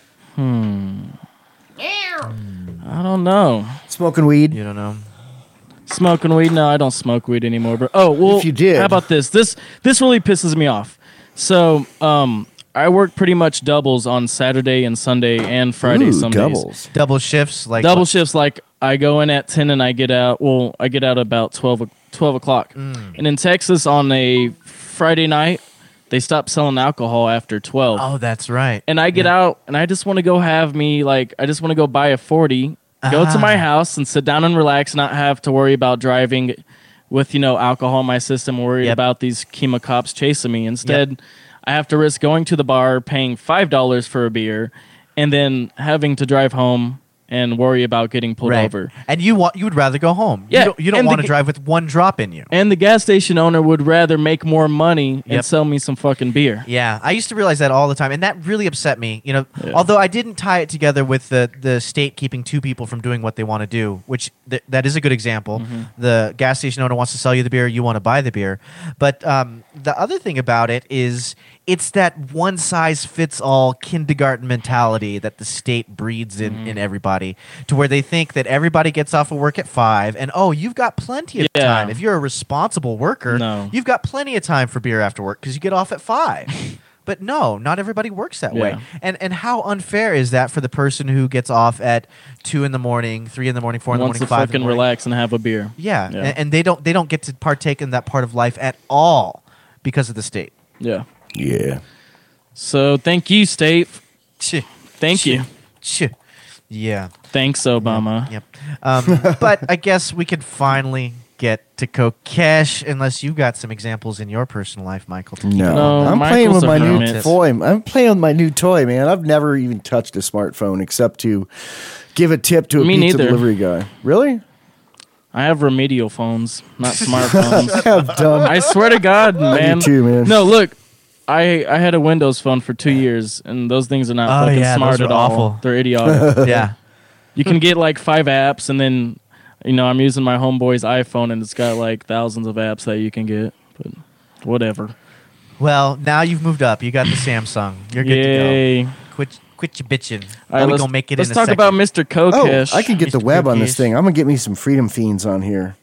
I don't know. Smoking weed. You don't know. Smoking weed? No, I don't smoke weed anymore. But oh, well, If you did. how about this? This this really pisses me off. So, um, I work pretty much doubles on Saturday and Sunday and Friday. Ooh, some days. doubles. Double shifts, like Double what? shifts. Like I go in at ten and I get out. Well, I get out about twelve o- twelve o'clock. Mm. And in Texas on a Friday night, they stop selling alcohol after twelve. Oh, that's right. And I get out and I just want to go have me like I just want to go buy a forty, go to my house and sit down and relax, not have to worry about driving with, you know, alcohol in my system, worried Yep. about these Kima cops chasing me. Instead, I have to risk going to the bar, paying five dollars for a beer, and then having to drive home and worry about getting pulled Right. over. And you want you would rather go home. Yeah, You don't, you don't and the want to g- drive with one drop in you. And the gas station owner would rather make more money and Yep. sell me some fucking beer. Yeah, I used to realize that all the time, and that really upset me. You know, Yeah. although I didn't tie it together with the the state keeping two people from doing what they want to do, which th- that is a good example. Mm-hmm. The gas station owner wants to sell you the beer, you want to buy the beer. But um, the other thing about it is it's that one size fits all kindergarten mentality that the state breeds in, Mm-hmm. in everybody, to where they think that everybody gets off of work at five, and oh, you've got plenty of Yeah. time. If you're a responsible worker, No. you've got plenty of time for beer after work because you get off at five. But no, not everybody works that way. Yeah. And and how unfair is that for the person who gets off at two in the morning, three in the morning, four in the Wants morning, to five in the fucking morning? relax and have a beer. Yeah, Yeah. And, and they don't they don't get to partake in that part of life at all because of the state. Yeah. Yeah. So thank you, state. Ch- Thank ch- you. ch- Yeah. Thanks, Obama. Yep. Um, but I guess we could finally get to Kokesh, unless you got some examples in your personal life, Michael. To keep No, it No, on. I'm Michael's playing with a my new hermit. toy. I'm playing with my new toy, man. I've never even touched a smartphone except to give a tip to a Me pizza neither. delivery guy. Really? I have remedial phones, not smartphones. I have done. I swear to God, man. too, man. No, look, I I had a Windows phone for two years, and those things are not Oh, fucking yeah, smart those at were all. awful. They're idiotic. Yeah. You can get like five apps, and then you know I'm using my homeboy's iPhone, and it's got like thousands of apps that you can get. But whatever. Well, now you've moved up. You got the Samsung. You're good Yay! to go. Quit, quit your bitching. All Now right, we let's, gonna make it let's in a talk second. about Mister Oh, Kokesh. I can get the Mister web on this Cookies. thing. I'm gonna get me some Freedom Fiends on here.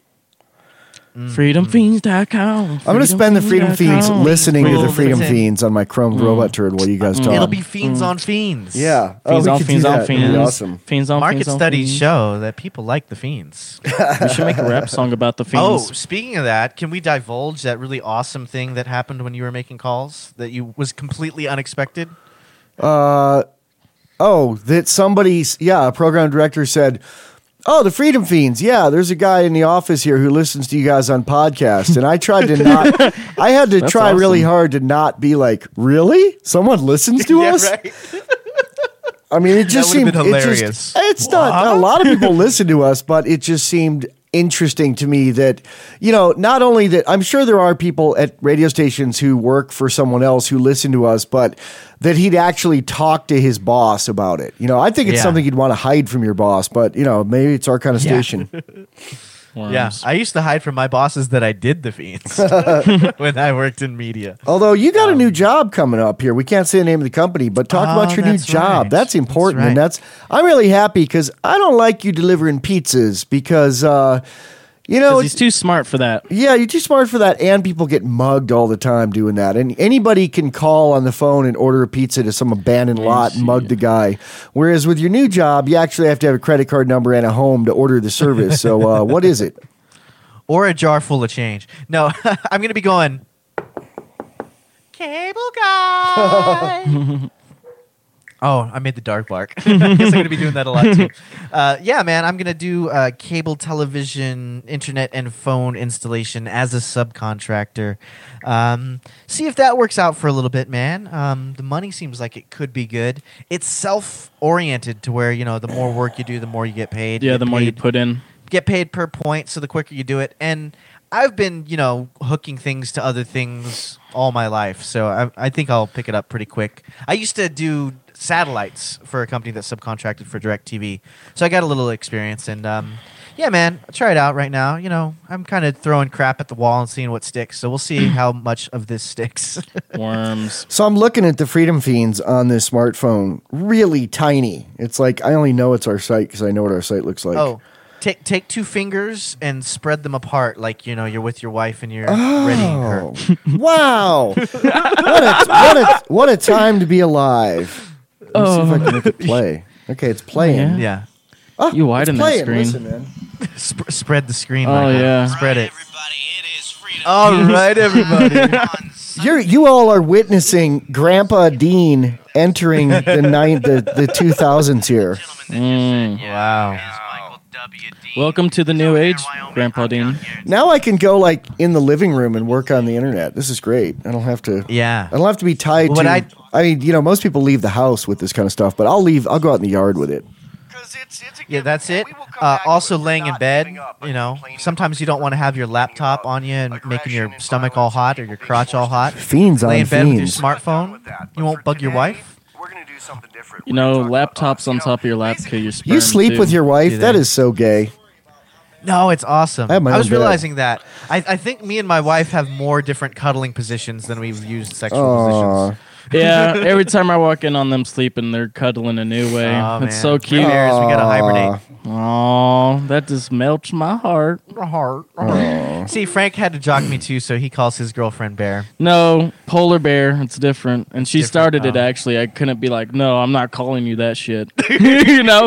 freedom fiends dot com. I'm gonna spend the Freedom Fiends listening to the Freedom Freedom Fiends. Fiends on my Chrome robot turd while you guys talk. It'll be fiends on fiends. yeah. Oh, Fiends we on could do fiends on that. That'd be fiends. Awesome. Fiends on Market fiends on studies fiends. show that people like the fiends. We should make a rap song about the Oh, fiends. speaking of that, can we divulge that really awesome thing that happened when you were making calls that you was completely unexpected? Uh, oh, that somebody's yeah, a program director said, "Oh, the Freedom Fiends. Yeah, there's a guy in the office here who listens to you guys on podcasts." And I tried to not. I had to That's try really awesome. hard to not be like, "Really? Someone listens to us?" I mean, it just That would've seemed been it hilarious. just- it's not a lot of people listen to us, but it just seemed interesting to me that, you know, not only that I'm sure there are people at radio stations who work for someone else who listen to us, but that he'd actually talk to his boss about it. You know, I think it's Yeah. something you'd want to hide from your boss, but you know, maybe it's our kind of Yeah. station. Worms. Yeah, I used to hide from my bosses that I did the fiends when I worked in media. Although you got a new job coming up here. We can't say the name of the company, but talk Oh, about your new that's job. right. That's important. That's And right. that's I'm really happy because I don't like you delivering pizzas because uh you know, 'Cause he's too smart for that. yeah, you're too smart for that, and people get mugged all the time doing that. And anybody can call on the phone and order a pizza to some abandoned lot and mug the guy. Whereas with your new job, you actually have to have a credit card number and a home to order the service. So uh, what is it? Or a jar full of change. No, I'm going to be going, cable guy. Oh, I made the dark bark. I guess I'm going to be doing that a lot too. Uh, yeah, man, I'm going to do uh, cable television, internet, and phone installation as a subcontractor. Um, see if that works out for a little bit, man. Um, the money seems like it could be good. It's self-oriented to where, you know, the more work you do, the more you get paid. Yeah, Get the more you paid- put in. get paid per point, so the quicker you do it. And I've been, you know, hooking things to other things all my life, so I, I think I'll pick it up pretty quick. I used to do satellites for a company that subcontracted for DirecTV, so I got a little experience. And um, yeah, man, I'll try it out right now. You know, I'm kind of throwing crap at the wall and seeing what sticks. So we'll see how much of this sticks. Worms. So I'm looking at the Freedom Fiends on this smartphone, really tiny. It's like I only know it's our site because I know what our site looks like. Oh. Take take two fingers and spread them apart like, you know, you're with your wife and you're readying her. Oh, wow. what, a, what, a, what a time to be alive. Let me see if I can make it play. Okay, it's playing. Yeah. Oh, You widen it's that playing. screen. Listen, man. Sp- spread the screen. Oh, Michael. yeah. Spread it. Everybody, it is freedom. All right, everybody. On You're, you all are witnessing Grandpa Dean entering the nine, the, the two thousands here. Mm. Wow. Michael W. Dean. Welcome to the new age, Grandpa Dean. Now I can go like in the living room and work on the internet. This is great. I don't have to. Yeah. I don't have to be tied What to. I- I mean, you know, most people leave the house with this kind of stuff, but I'll leave. I'll go out in the yard with it. Yeah, that's it. Uh, also, laying in bed, you know, sometimes you don't want to have your laptop on you and making your stomach all hot or your crotch all hot. Fiends Lay on in bed with your fiends. smartphone. You won't bug your wife. You know, laptops on top of your lap kill your sperm. You sleep too. with your wife? Do That they? is so gay. No, it's awesome. I have my I was own bed. realizing that. I, I think me and my wife have more different cuddling positions than we've used sexual Aw. positions. Yeah, every time I walk in on them sleeping, they're cuddling a new way. Oh, it's man. so cute. Three bears, we gotta hibernate. Oh, that just melts my heart. See, Frank had to jock me too, so he calls his girlfriend Bear. No, polar bear. It's different. And she Different, started it oh. actually. I couldn't be like, no, I'm not calling you that shit. you know?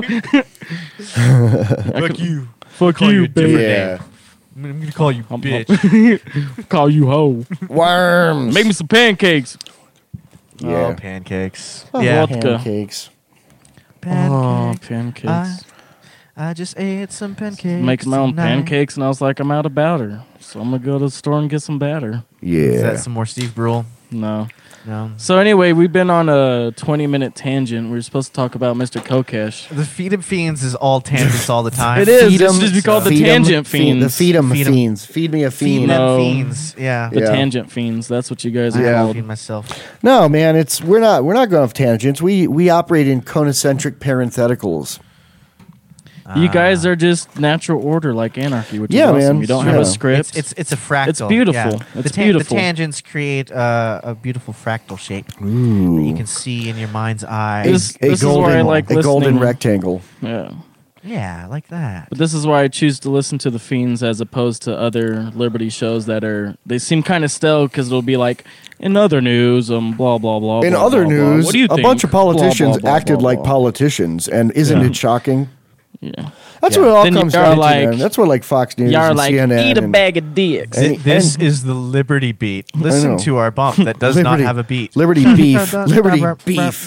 Fuck you. Fuck Call you you, a different baby. Yeah. I'm gonna call you I'm- bitch. Call you hoe. Worms. Make me some pancakes. Yeah. Oh, pancakes. Oh, yeah, vodka. Pancakes. Oh, pancakes. pancakes. I, I just ate some pancakes. Making my own tonight. pancakes, and I was like, I'm out of batter. So I'm going to go to the store and get some batter. Is Yeah. that some more Steve Brule? No. No. So anyway, we've been on a twenty-minute tangent. We were supposed to talk about Mister Kokesh. The Feed 'em Fiends is all tangents all the time. It is. Feed It's 'em- just be called the feed 'em- Tangent feed- Fiends. The feed 'em Feed 'em- fiends. Feed me a Feed fiend. them No. fiends. Yeah. The Yeah. Tangent Fiends. That's what you guys are I Yeah. feed called. myself. No, man, it's we're not we're not going off tangents. We we operate in conocentric parentheticals. You guys are just natural order, like anarchy, which Yeah, is awesome. man. You don't Yeah. have a script. It's, it's it's a fractal. It's beautiful. Yeah. It's the, beautiful. The tangents create uh, a beautiful fractal shape that you can see in your mind's eye. This- A this is why golden I like a golden listening. rectangle. yeah. yeah, like that. But this is why I choose to listen to the Fiends as opposed to other Liberty shows that are they seem kind of stale because it'll be like in other news, um, blah blah blah. In blah, other blah, blah. news, What do you a think? bunch of Blah, blah, politicians blah, blah, acted blah, like blah. politicians, and isn't Yeah. it shocking? Yeah. That's Yeah. what it all Then comes you're down like- to, man. That's what like Fox News Y'all and like C N N eat a and- bag of dicks. and- this is the Liberty Beat. Listen know. to our bump that does not Liberty- have a beat. Liberty beef. Liberty beef.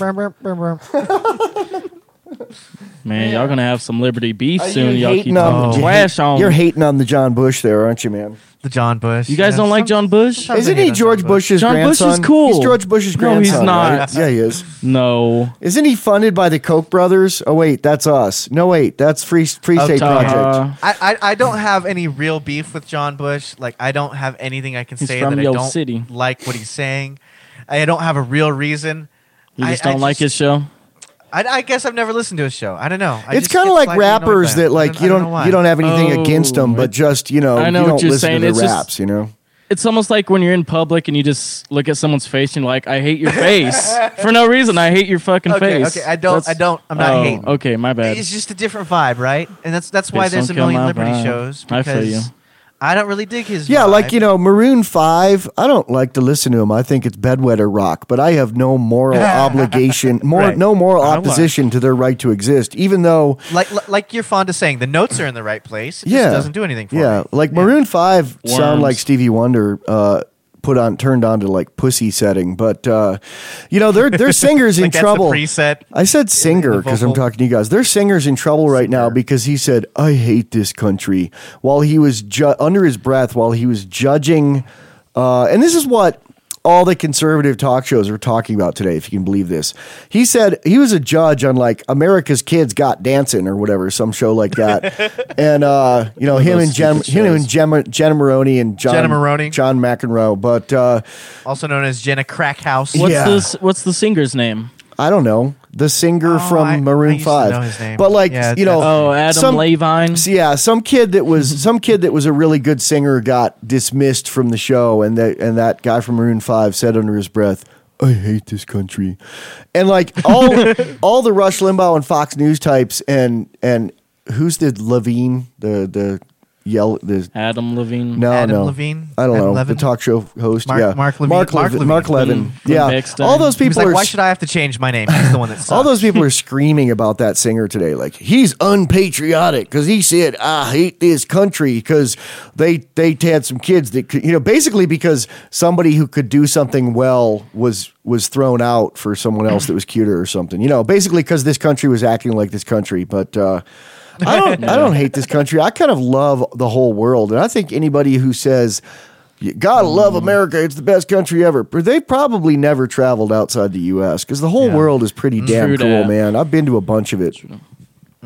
Man, y'all gonna have some Liberty beef Are soon. you Y'all keep hating on- talking you trash hate- on. You're hating on the John Bush there, aren't you, man? The John Bush. You guys Yeah, don't like some- John Bush? sometimes I Isn't hate he on George John Bush. Bush's John Bush grandson? is cool. He's George Bush's No, he's grandson. not. right? Yeah, he is. No. Isn't he funded by the Koch brothers? Oh wait, that's us. No wait, that's Free Free State Uh, Project. Uh, I, I, I don't have any real beef with John Bush. Like, I don't have anything I can He's say from that I Yo don't City. like what he's saying. I don't have a real reason. You just I- I don't like his show? I, I guess I've never listened to his show. I don't know. I It's just kind of get like slightly annoyed rappers by that him. like I don't, you I don't know why. you don't have anything Oh, against them, but just you know I know you what don't you're listen saying. to It's their just- raps. You know, It's almost like when you're in public and you just look at someone's face and you're like, I hate your face. For no reason. I hate your fucking Okay, face. okay, I don't- That's- I don't- I'm not oh, hating. Okay, my bad. It's just a different vibe, right? And that's that's why Please there's a don't kill million my Liberty vibe. shows. I Because feel you. I don't really dig his. yeah, vibe. like you know Maroon Five. I don't like to listen to them. I think it's bedwetter rock, but I have no moral obligation, more Right. no moral I opposition to their right to exist, even though like like- like you're fond of saying, the notes are in the right place. It yeah just doesn't do anything for yeah, me. like Maroon Five sound Worms. like Stevie Wonder. Uh, Put on, turned on to like pussy setting, but uh, you know their their singers in Like that's trouble. the preset. I said singer because I'm vocal. talking to you guys. Their singer's in trouble right now Singer. because he said, "I hate this country," while he was ju- under his breath while he was judging. Uh, and this is what all the conservative talk shows are talking about today, if you can believe this. He said he was a judge on like America's Kids Got Dancing or whatever, some show like that. and uh, you know One of him those and Jen, stupid him shows. and Gemma, Jenna Maroney and John Jenna Maroney. John McEnroe. But uh, Also known as Jenna Crackhouse. What's Yeah. this? What's the singer's name? I don't know the singer Oh, from I- I Maroon used to Five. know his name. But like Yeah, you know, Oh, Adam some- Levine. So, yeah, some kid that was some kid that was a really good singer got dismissed from the show, and that and that guy from Maroon Five said under his breath, "I hate this country," and like all all the Rush Limbaugh and Fox News types, and and who's the Levine, the the yell the Adam Levine. no Adam no Levine? I don't Adam know Levin? the talk show host Mark- yeah Mark Levine? Mark Mark Levin Levine. Mark Levin From- from yeah Bexton. all those He was people like, are why should I have to change my name? He's the one that sucks. all those people are screaming about that singer today. Like he's unpatriotic because he said, "I hate this country," because they they had some kids that could, you know, basically because somebody who could do something well was was thrown out for someone else that was cuter or something. You know, basically because this country was acting like this country. But uh, I don't I don't hate this country. I kind of love the whole world, and I think anybody who says, "You gotta love America, it's the best country ever," but they probably never traveled outside the U S because the whole Yeah. world is pretty damn True cool, that. man. I've been to a bunch of it.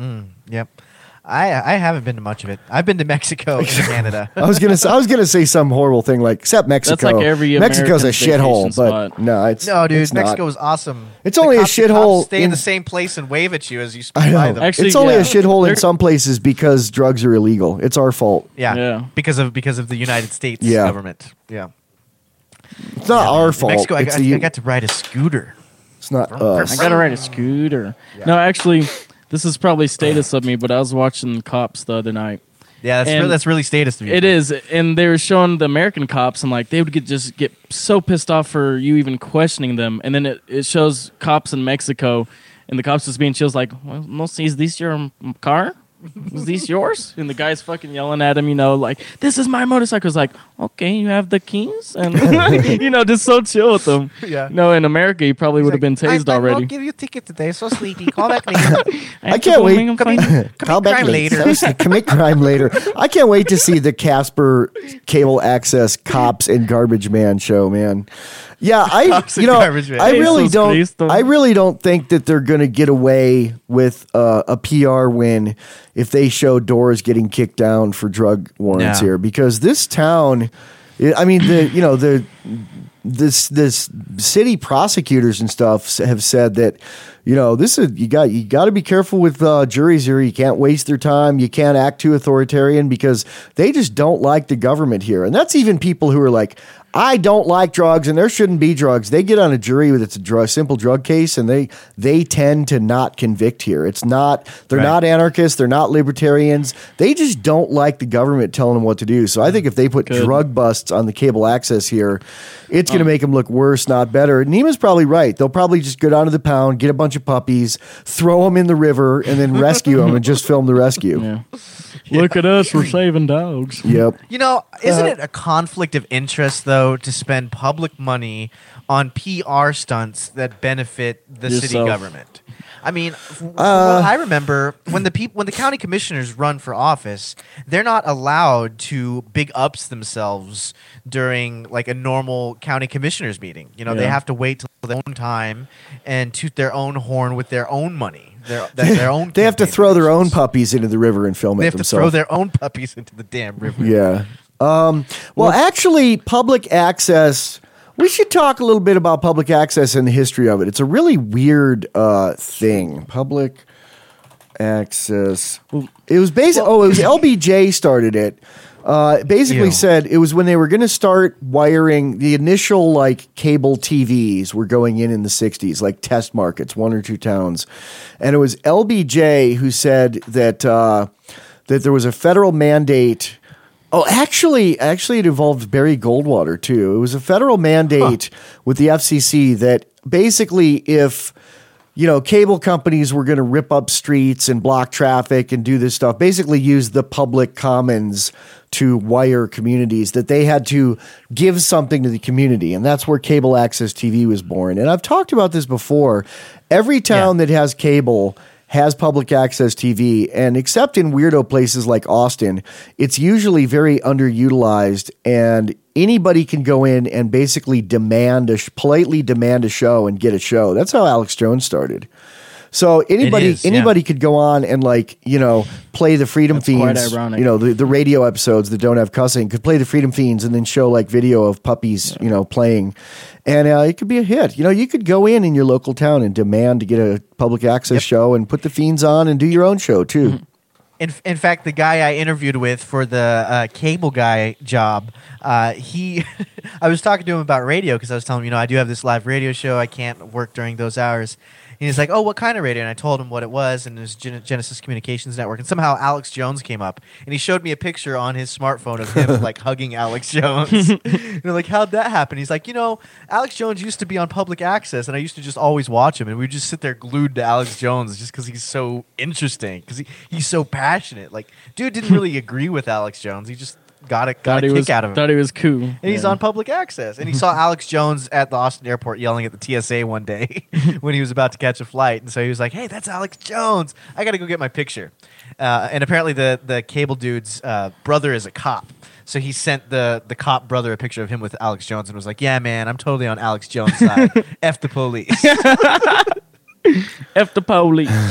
Yep. I I haven't been to much of it. I've been to Mexico and Canada. I was gonna say, I was gonna say some horrible thing like except Mexico. like every Mexico's a American's shithole, vacation but spot. no, it's No, dude, it's not. Mexico is awesome. It's The only a cops- the cops shithole Stay in, in- the same place and wave at you as you speak I by know. them. Actually, it's only yeah. a shithole in They're- some places because drugs are illegal. It's our fault. yeah. Yeah. because of because of the United States Yeah. government. Yeah, It's not our fault. Mexico. I, it's, got, the, I got to ride a scooter. it's not I us. gotta ride a scooter. No, actually, this is probably status of me, but I was watching Cops the other night. Yeah, that's And really, that's really status of you. It is, and they were showing the American cops, and like they would get just get so pissed off for you even questioning them, and then it, it shows cops in Mexico, and the cops just being chills like, well, no, see, is this your um, car? Is this yours? And the guy's fucking yelling at him, you know, like, this is my motorcycle. It's like, okay, you have the keys? And, you know, just so chill with them. Yeah. You know, in America, he probably would have been tased I, I already. won't give you a ticket today, so sleepy. Call back later. I can't wait. I'm Come fine. in. Call back crime later. later. Seriously, commit crime later. I can't wait to see the Casper Cable Access Cops and Garbage Man show, man. Yeah, I Cops you and know Garbage Man. I really Jesus don't Cristo. I really don't think that they're going to get away with uh, a P R win if they show doors getting kicked down for drug warrants No. here because this town I mean the you know the this this city prosecutors and stuff s- have said that you know this is you got you got to be careful with uh, juries here. You can't waste their time. You can't act too authoritarian because they just don't like the government here. And that's even people who are like, I don't like drugs and there shouldn't be drugs. They get on a jury with it's a drug, simple drug case and they they tend to not convict here. It's not they're Right. not anarchists. They're not libertarians. They just don't like the government telling them what to do. So I think if they put Good. drug busts on the cable access here, it's going to make them look worse, not better. Nima's probably right. They'll probably just go down to the pound, get a bunch of puppies, throw them in the river, and then rescue them and just film the rescue. Yeah. Look at us, we're saving dogs. Yep. You know, isn't Uh, it a conflict of interest though to spend public money on P R stunts that benefit the city Yourself. government? I mean, f- from Uh, what I remember when the peop- when the county commissioners run for office, they're not allowed to big ups themselves during like a normal county commissioners meeting. You know, they Yeah. have to wait till their own time and toot their own horn with their own money. Their, their, their own. They have to campaign throw their own donations. puppies into the river and film They it have to themselves. throw their own puppies into the damn river. Yeah. Um, well, actually, public access. We should talk a little bit about public access and the history of it. It's a really weird uh, thing. Public access. It was basic. Oh, it was L B J started it. Uh, it basically Ew. said it was when they were going to start wiring the initial like cable T Vs were going in in the sixties, like test markets, one or two towns, and it was L B J who said that uh, that there was a federal mandate. Oh, actually, actually, it involved Barry Goldwater too. It was a federal mandate with the F C C that basically, if you know, cable companies were going to rip up streets and block traffic and do this stuff, basically use the public commons to wire communities, that they had to give something to the community. And that's where cable access T V was born. And I've talked about this before. Every town that has cable has public access T V, and except in weirdo places like Austin, it's usually very underutilized, and anybody can go in and basically demand a sh- politely demand a show and get a show. That's how Alex Jones started. So anybody is, yeah. anybody could go on and like, you know, play the Freedom That's quite Fiends, ironic. you know, the, the radio episodes that don't have cussing, could play the Freedom Fiends and then show like video of puppies, you know, playing. And uh, it could be a hit. You know, you could go in in your local town and demand to get a public access show and put the Fiends on and do your own show too. In, in fact, the guy I interviewed with for the uh, cable guy job, uh, he, I was talking to him about radio because I was telling him, you know, I do have this live radio show. I can't work during those hours. And he's like, oh, what kind of radio? And I told him what it was, and it was Gen- Genesis Communications Network. And somehow Alex Jones came up, and he showed me a picture on his smartphone of him like hugging Alex Jones. And I'm like, how'd that happen? He's like, you know, Alex Jones used to be on public access, and I used to just always watch him, and we would just sit there glued to Alex Jones just because he's so interesting, because he, he's so passionate. Like, dude didn't really agree with Alex Jones. He just got a, got Thought a he kick was out of him. thought he was cool. And he's on public access. And he saw Alex Jones at the Austin airport yelling at the T S A one day when he was about to catch a flight. And so he was like, hey, that's Alex Jones. I got to go get my picture. Uh, and apparently the, the cable dude's uh, brother is a cop. So he sent the, the cop brother a picture of him with Alex Jones and was like, yeah, man, I'm totally on Alex Jones' side. F the police. F the police.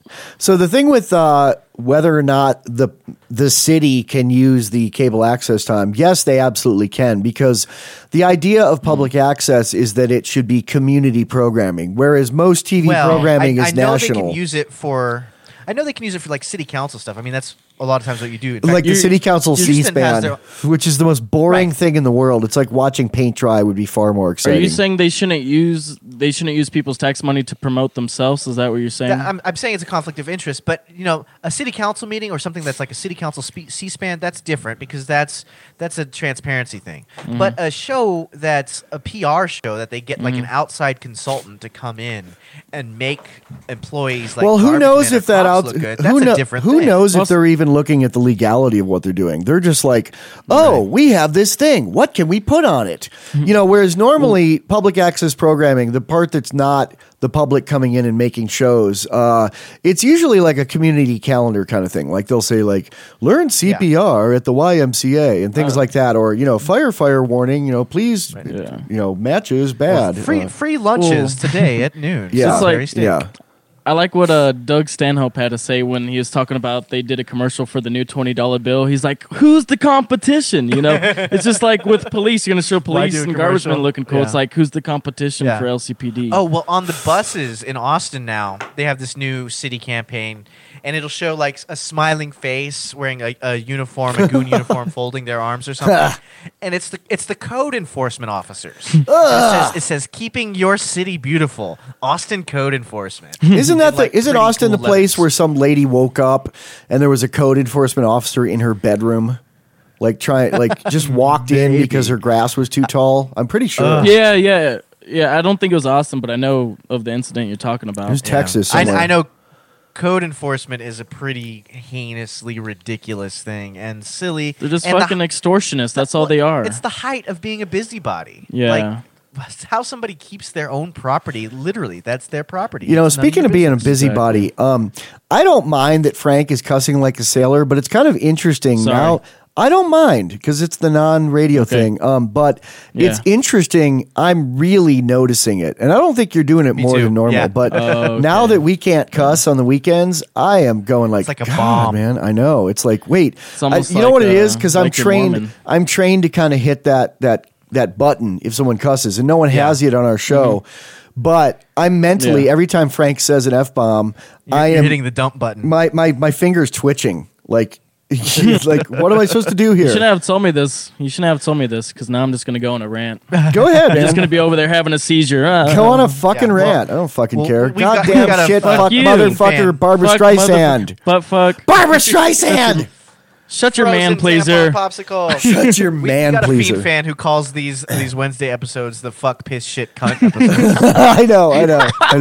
So the thing with uh, whether or not the the city can use the cable access time, yes, they absolutely can, because the idea of public mm. access is that it should be community programming, whereas most T V well, programming I, is I know national. They can use it for. I know they can use it for like city council stuff. I mean, that's a lot of times what you do. In fact, like the city council C-SPAN, their, which is the most boring right. thing in the world. It's like watching paint dry would be far more exciting. Are you saying they shouldn't use they shouldn't use people's tax money to promote themselves? Is that what you're saying? That, I'm, I'm saying it's a conflict of interest, but you know, a city council meeting or something that's like a city council spe- C-SPAN, that's different because that's that's a transparency thing. Mm-hmm. But a show that's a P R show that they get like mm-hmm. an outside consultant to come in and make employees like well, who knows if that out look good. who, That's know, a different who thing. knows well, if they're even looking at the legality of what they're doing. They're just like, oh, right. we have this thing. What can we put on it? You know, whereas normally public access programming, the part that's not the public coming in and making shows, uh, it's usually like a community calendar kind of thing. Like they'll say like, learn C P R yeah. at the Y M C A and things uh, like that. Or, you know, fire, fire warning, you know, please, right. yeah. you know, matches bad. Well, free, uh, free lunches well, today at noon. Yeah. It's like, yeah. I like what uh, Doug Stanhope had to say when he was talking about they did a commercial for the new twenty dollar bill. He's like, who's the competition? You know, it's just like with police, you're going to show police and garbage men looking cool. Yeah. It's like, who's the competition yeah. for L C P D? Oh, well, on the buses in Austin now, they have this new city campaign, and it'll show like a smiling face wearing a, a uniform, a goon uniform, folding their arms or something. And it's the it's the code enforcement officers. it, says, it says, keeping your city beautiful, Austin Code Enforcement. Isn't that the, like isn't Austin cool the place letters. where some lady woke up and there was a code enforcement officer in her bedroom? Like trying, like just walked in because her grass was too tall. I'm pretty sure. Uh, yeah, yeah, yeah. I don't think it was Austin, but I know of the incident you're talking about. It was Yeah. Texas. I, somewhere. I know code enforcement is a pretty heinously ridiculous thing and silly. They're just and fucking the, extortionists. That's all they are. It's the height of being a busybody. Yeah. Like, how somebody keeps their own property, literally, that's their property. You know, It's none speaking your of being a business. busybody, um, I don't mind that Frank is cussing like a sailor, but it's kind of interesting Sorry. now. I don't mind because it's the non-radio Okay. thing, um, but Yeah. it's interesting. I'm really noticing it, and I don't think you're doing it Me more too. than normal. Yeah. But Oh, okay. now that we can't cuss on the weekends, I am going like, It's like a God, bomb. man. I know. It's like, wait, It's almost I- you know like, what it uh, is? Because I'm like you're trained. Mormon. I'm trained to kind of hit that that that button if someone cusses, and no one Yeah. has yet on our show. But I'm mentally Yeah. every time Frank says an F bomb, You're, I you're am hitting the dump button. my my my fingers twitching. Like, like what am I supposed to do You shouldn't here? have told me this. You shouldn't have told me this because now I'm just gonna go on a rant. Go ahead, I'm just man. gonna be over there having a seizure. Uh, Go on a fucking Yeah, well- rant. I don't fucking well, care. we've got- we've Goddamn got a shit, fuck fuck, you motherfucker, fan. Barbara fuck, Streisand. motherfucker- Butt fuck. Barbara Streisand. Shut your Frozen man pleaser. tampon popsicle. Shut your We man got a pleaser. fiend fan who calls these these Wednesday episodes the fuck piss shit cunt episodes. I know, I know, I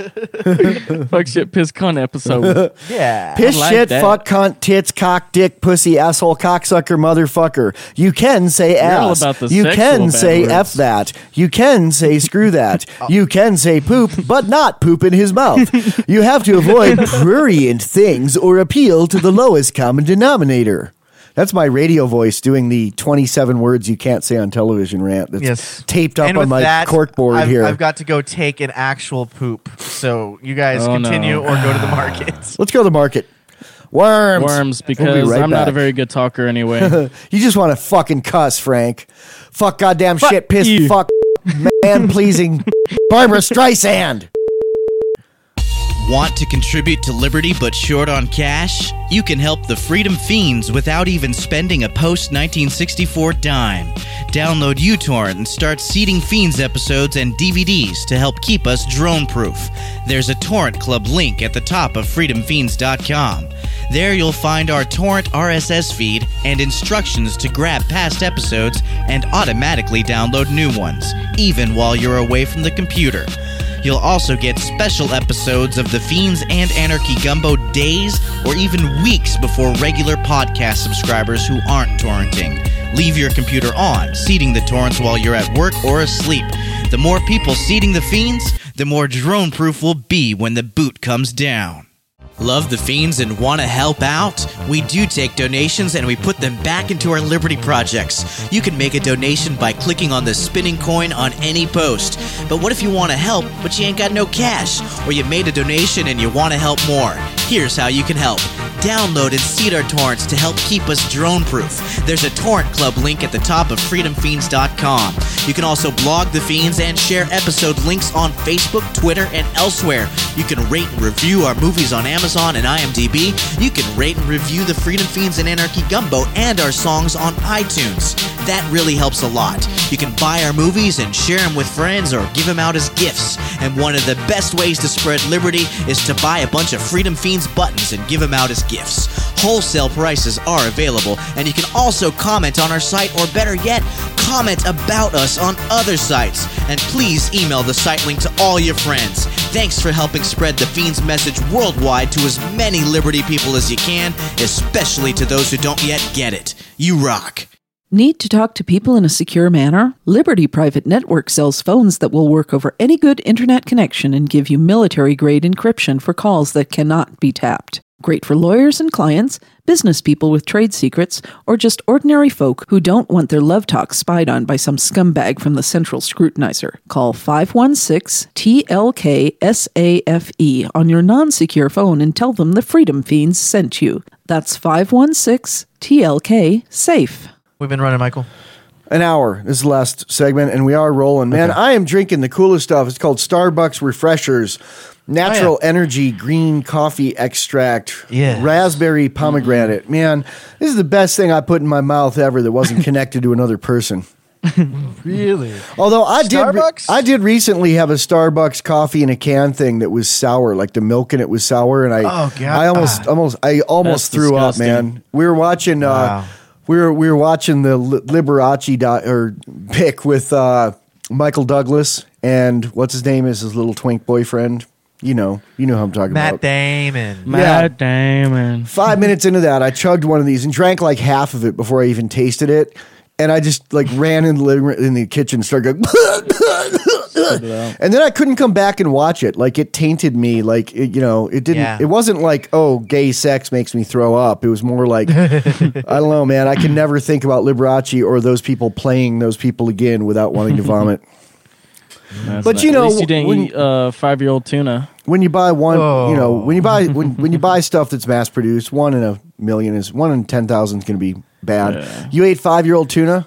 know. Fuck shit piss cunt episode. yeah. Piss, I like shit, that. fuck, cunt, tits, cock, dick, pussy, asshole, cocksucker, motherfucker. You can say You're all ass. about the You sexual can bad say words. F that. You can say screw that. You can say poop, but not poop in his mouth. You have to avoid prurient things or appeal to the lowest common denominator. That's my radio voice doing the twenty-seven words you can't say on television rant that's Yes. taped up And on with my that, corkboard I've, here. I've got to go take an actual poop. So you guys Oh, continue no. or go to the market. Let's go to the market. Worms. Worms, We'll because be right I'm not a back. very good talker anyway. You just want to fucking cuss, Frank. Fuck goddamn Fuck shit, piss, you. fuck, man pleasing Barbara Streisand. Want to contribute to Liberty but short on cash? You can help the Freedom Fiends without even spending a post nineteen sixty-four dime. Download uTorrent and start seeding Fiends episodes and D V Ds to help keep us drone-proof. There's a Torrent Club link at the top of freedom fiends dot com. There you'll find our torrent R S S feed and instructions to grab past episodes and automatically download new ones, even while you're away from the computer. You'll also get special episodes of The Fiends and Anarchy Gumbo days or even weeks before regular podcast subscribers who aren't torrenting. Leave your computer on, seeding the torrents while you're at work or asleep. The more people seeding The Fiends, the more drone-proof we'll be when the boot comes down. Love the Fiends and want to help out? We do take donations and we put them back into our Liberty projects. You can make a donation by clicking on the spinning coin on any post. But what if you want to help, but you ain't got no cash? Or you made a donation and you want to help more? Here's how you can help. Download and seed our torrents to help keep us drone-proof. There's a torrent club link at the top of freedom fiends dot com. You can also blog The Fiends and share episode links on Facebook, Twitter, and elsewhere. You can rate and review our movies on Amazon and IMDb. You can rate and review the Freedom Fiends and Anarchy Gumbo and our songs on iTunes. That really helps a lot. You can buy our movies and share them with friends or give them out as gifts. And one of the best ways to spread liberty is to buy a bunch of Freedom Fiends buttons and give them out as gifts. Wholesale prices are available, and you can also comment on our site, or better yet, comment about us on other sites. And please email the site link to all your friends. Thanks for helping spread the Fiends message worldwide to as many Liberty people as you can, especially to those who don't yet get it. You rock. Need to talk to people in a secure manner? Liberty Private Network sells phones that will work over any good internet connection and give you military-grade encryption for calls that cannot be tapped. Great for lawyers and clients, business people with trade secrets, or just ordinary folk who don't want their love talk spied on by some scumbag from the Central Scrutinizer. Call five one six T L K S A F E on your non-secure phone and tell them the Freedom Fiends sent you. That's five one six T L K SAFE. We've been running, Michael. An hour. This is the last segment, and we are rolling. Man, Okay. I am drinking the coolest stuff. It's called Starbucks Refreshers. Natural Oh, yeah. energy green coffee extract. Yes. Raspberry pomegranate. Man, this is the best thing I put in my mouth ever that wasn't connected to another person. Really? Although I did, re- Starbucks? I did recently have a Starbucks coffee in a can thing that was sour, like the milk in it was sour, and I, Oh, God. I almost, almost, I almost That's threw disgusting. up, man. We were watching, uh, Wow. we were we were watching the Li- Liberace dot, or pick with uh, Michael Douglas and what's his name is his little twink boyfriend. You know, you know who I'm talking Matt about. Damon. Matt Damon. Five minutes into that, I chugged one of these and drank like half of it before I even tasted it. And I just like ran in the living room, in the kitchen and started going, and then I couldn't come back and watch it. Like it tainted me. Like, it, you know, it didn't, Yeah. it wasn't like, oh, gay sex makes me throw up. It was more like, I don't know, man. I can never think about Liberace or those people playing those people again without wanting to vomit. That's But not- you know, at least you didn't when- eat uh, five-year-old tuna. When you buy one, you know, Oh. when you buy when, when you buy stuff that's mass produced, one in a million is one in ten thousand is going to be bad. Yeah. You ate five year old tuna.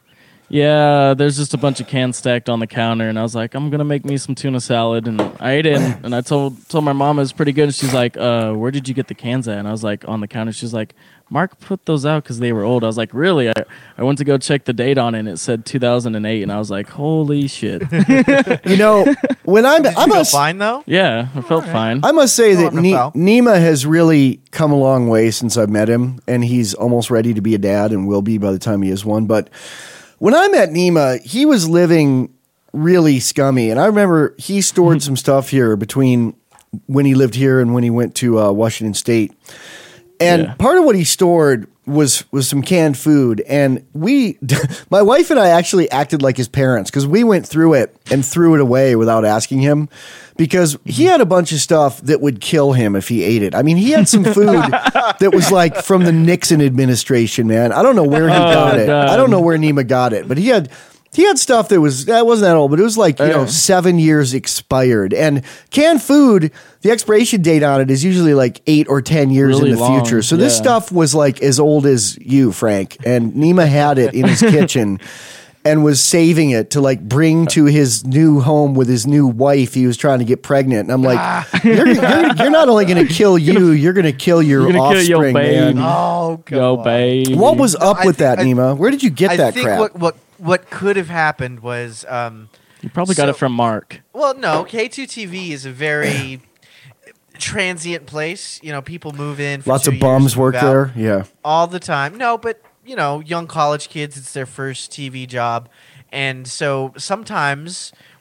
Yeah, there's just a bunch of cans stacked on the counter, and I was like, I'm gonna make me some tuna salad, and I ate it, and, and I told told my mom it was pretty good, and she's like, uh, where did you get the cans at? And I was like, on the counter. She's like, Mark put those out because they were old. I was like, really? I, I went to go check the date on it, and it said two thousand eight, and I was like, holy shit. You know, when I'm, Did I you feel must, fine, though? Yeah, I felt fine. I must say that Welcome, ne- pal. Nima has really come a long way since I've met him, and he's almost ready to be a dad, and will be by the time he is one. But when I met Nima, he was living really scummy, and I remember he stored some stuff here between when he lived here and when he went to uh, Washington State. And Yeah. part of what he stored was was some canned food, and we, my wife and I, actually acted like his parents because we went through it and threw it away without asking him, because he had a bunch of stuff that would kill him if he ate it. I mean, he had some food that was like from the Nixon administration, man. I don't know where he got it. God. I don't know where Nima got it, but he had. He had stuff that was that wasn't that old, but it was like, you know, Yeah. seven years expired. And canned food, the expiration date on it is usually like eight or ten years Really in the long, future. So this yeah. stuff was like as old as you, Frank. And Nima had it in his kitchen and was saving it to like bring to his new home with his new wife. He was trying to get pregnant, and I'm like, you're, you're, you're not only going to kill you, you're going to kill your You're gonna kill your offspring, baby. man. Oh, come Go, on. baby. What was up I with think- that, I- Nima? Where did you get I that think crap? what, what what could have happened was, um, You probably got So- it from Mark. well, no, K two T V is a very transient place. You know, people move in. For Lots two of bums years, work move out there. Yeah. all the time. No, but you know, young college kids, it's their first T V job, and so sometimes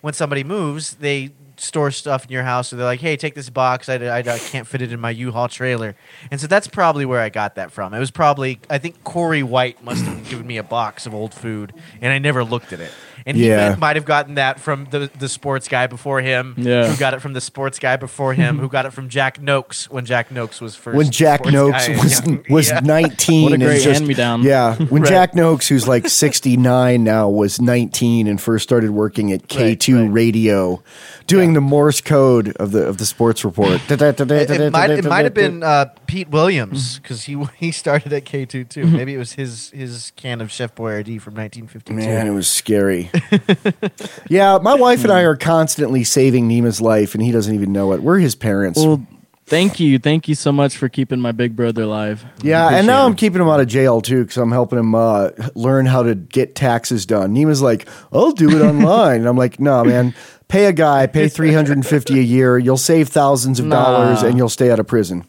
when somebody moves, they store stuff in your house, so they're like, "Hey, take this box. I, I, I can't fit it in my U-Haul trailer." And so that's probably where I got that from. It was probably, I think Corey White must have given me a box of old food, and I never looked at it. And he Yeah. might, might have gotten that from the the sports guy before him, Yeah. who got it from the sports guy before him, who got it from Jack Noakes when Jack Noakes was first. When Jack sports Noakes guy. was Yeah. was Yeah. nineteen, What a and great just- hand-me-down. Yeah, when Right. Jack Noakes, who's like sixty-nine now, was nineteen and first started working at K two Right, right. Radio, doing the Morse code of the of the sports report. It, it might it might have been uh, Pete Williams because he he started at K two too. Maybe it was his his can of Chef Boyardee from nineteen fifty-two. Man, it was scary. Yeah, my wife and I are constantly saving Nima's life, and he doesn't even know it. We're his parents. Well, thank you, thank you so much for keeping my big brother alive. Yeah, and now Appreciate I'm it. keeping him out of jail too because I'm helping him uh, learn how to get taxes done. Nima's like, "I'll do it online," and I'm like, "No, man, pay a guy, pay three hundred fifty a year. You'll save thousands of Nah. dollars, and you'll stay out of prison."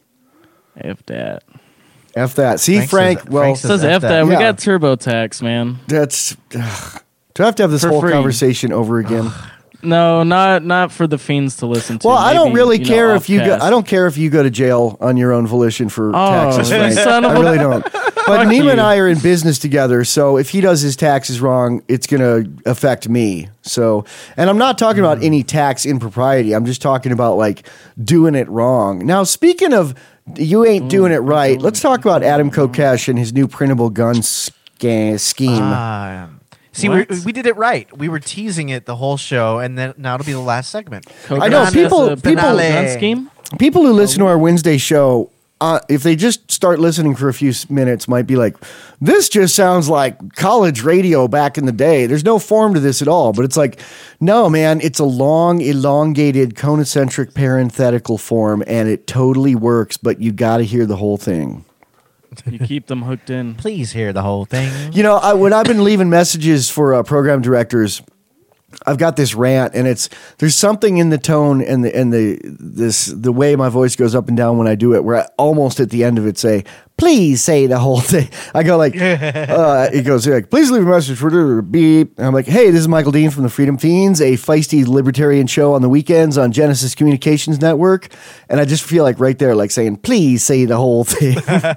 F that. F that. See, Frank Frank. says- well, Frank It says F F that. that. We Yeah. got TurboTax, man. that's. ugh. Do I have to have this For whole free. conversation over again? No, not not for the fiends to listen to. Well, I don't Maybe, really you know, care if you go. offcast. I don't care if you go to jail on your own volition for Oh, taxes. you Frank. son of I a- really don't. But Fuck Nima you. and I are in business together, so if he does his taxes wrong, it's going to affect me. So, and I'm not talking about any tax impropriety. I'm just talking about like doing it wrong. Now, speaking of you ain't doing it right, let's talk about Adam Kokesh and his new printable gun sca- scheme. Ah, see, we, What? we did it right. We were teasing it the whole show, and then now it'll be the last segment. I know, Coconut people- as a people- gun scheme. People who listen to our Wednesday show, uh, if they just start listening for a few s- minutes, might be like, this just sounds like college radio back in the day. There's no form to this at all. But it's like, no, man, it's a long, elongated, conocentric parenthetical form, and it totally works, but you got to hear the whole thing. You keep them hooked in. Please hear the whole thing. You know, I, when I've been leaving messages for uh, program directors, I've got this rant, and it's there's something in the tone and the and the this the way my voice goes up and down when I do it, where I almost at the end of it say, "Please say the whole thing." I go like, uh, it goes like, "Please leave a message for the beep." And I'm like, "Hey, this is Michael Dean from the Freedom Fiends, a feisty libertarian show on the weekends on Genesis Communications Network," and I just feel like right there, like saying, "Please say the whole thing."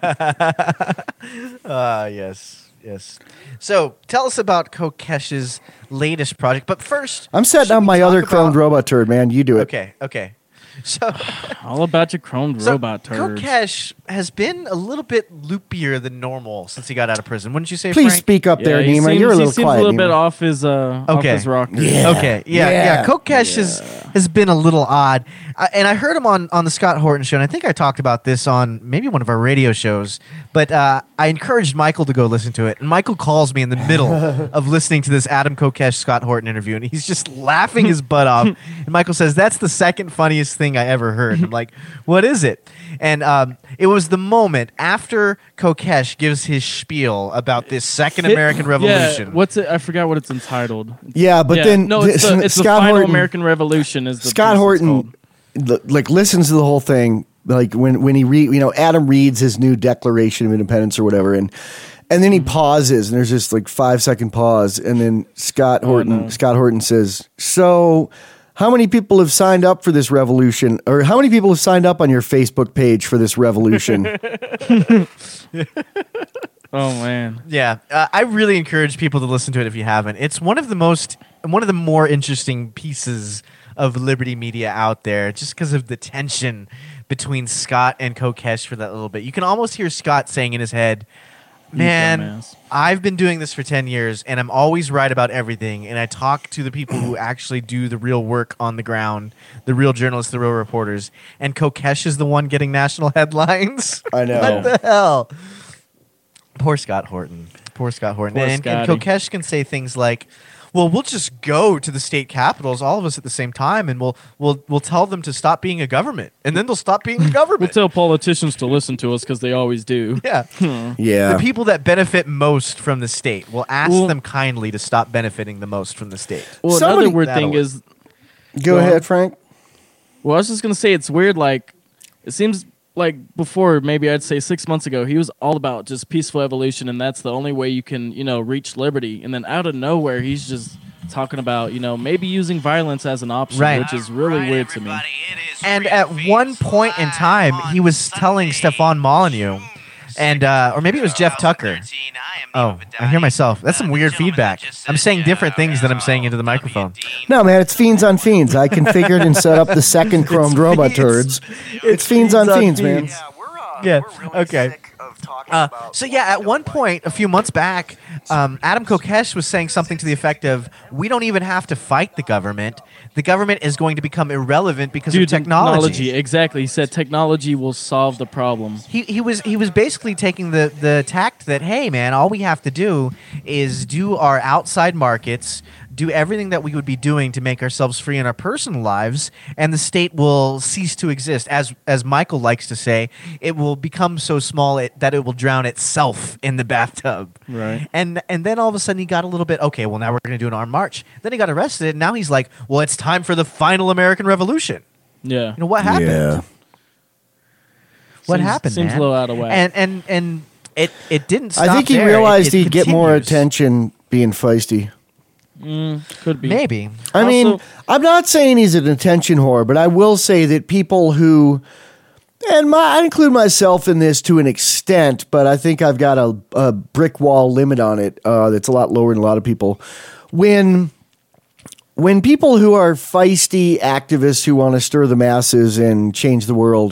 Ah, yes, yes. So tell us about Kokesh's latest project. But first, I'm setting should up we my talk other about- chromed robot turd, man. You do it. Okay, okay. So, All about your chromed so robot turds. Kokesh has been a little bit loopier than normal since he got out of prison. Wouldn't you say, Please Frank? speak up there, he Nima. seems, You're a he little seems quiet. a little Nima. bit off his uh, off Okay. his rocker. Yeah. Okay, yeah, yeah. Yeah. Kokesh has has been a little odd, uh, and I heard him on on the Scott Horton show, and I think I talked about this on maybe one of our radio shows. But uh, I encouraged Michael to go listen to it, and Michael calls me in the middle of listening to this Adam Kokesh Scott Horton interview, and he's just laughing his butt off. And Michael says, "That's the second funniest thing I ever heard." I'm like, "What is it?" And um, it was the moment after Kokesh gives his spiel about this Second American Revolution. Yeah, what's it? I forgot what it's entitled. Yeah, but Yeah, then no, it's the, it's the Scott final Horton, American Revolution. Is the Scott piece it's Horton, called. l- like listens to the whole thing. Like when when he read, you know, Adam reads his new Declaration of Independence or whatever, and and then he pauses, and there's just like five second pause, and then Scott Horton no. Scott Horton says, "So, how many people have signed up for this revolution, or how many people have signed up on your Facebook page for this revolution?" Oh man, Yeah, uh, I really encourage people to listen to it if you haven't. It's one of the most, one of the more interesting pieces of Liberty Media out there, just because of the tension between Scott and Kokesh for that little bit. You can almost hear Scott saying in his head, "Man, dumbass." I've been doing this for ten years, and I'm always right about everything. And I talk to the people who actually do the real work on the ground, the real journalists, the real reporters. And Kokesh is the one getting national headlines. I know. What the hell?" Poor Scott Horton. Poor Scott Horton. Poor and, and Scotty. Kokesh can say things like, "Well, we'll just go to the state capitals, all of us at the same time, and we'll we'll we'll tell them to stop being a government, and then they'll stop being a we'll government." tell politicians to listen to us because they always do. Yeah. Yeah, The people that benefit most from the state, will ask Well- them kindly to stop benefiting the most from the state. Well, Somebody- another weird That'll thing work. is, go Go ahead, on. Frank. well, I was just gonna say it's weird. Like, it seems like before, maybe I'd say six months ago, he was all about just peaceful evolution, and that's the only way you can, you know, reach liberty. And then out of nowhere, he's just talking about, you know, maybe using violence as an option, Right. which is really Alright, weird to me. everybody, it is And Freedom at Feeds one point in time, live he on was telling Sunday, Stefan Molyneux, and uh, or maybe it was Jeff Tucker. Oh, I hear myself. That's some weird feedback. I'm saying different things than I'm saying into the microphone. No, man, it's Fiends on Fiends. I configured and set up the second chromed robot turds. It's Fiends on Fiends, man. Yeah. Okay. Uh, so yeah, at one point a few months back, um, Adam Kokesh was saying something to the effect of, "We don't even have to fight the government. The government is going to become irrelevant because Dude, of technology." Exactly. He said technology will solve the problem. He he was he was basically taking the the tact that, hey man, all we have to do is do our outside markets, do everything that we would be doing to make ourselves free in our personal lives, and the state will cease to exist. As as Michael likes to say, it will become so small it, that it will drown itself in the bathtub. Right. And and then all of a sudden he got a little bit, okay, well now we're going to do an armed march. Then he got arrested, and now he's like, well, it's time for the final American Revolution. Yeah. You know what happened? Yeah. What Seems- happened? seems man? a little out of whack. And and and it it didn't stop I think he there. realized It- it he'd get more continues. attention being feisty. Mm, could be. Maybe. I Also- mean, I'm not saying he's an attention whore, but I will say that people who, and my, I include myself in this to an extent, but I think I've got a, a brick wall limit on it uh, that's a lot lower than a lot of people. When when people who are feisty activists who want to stir the masses and change the world,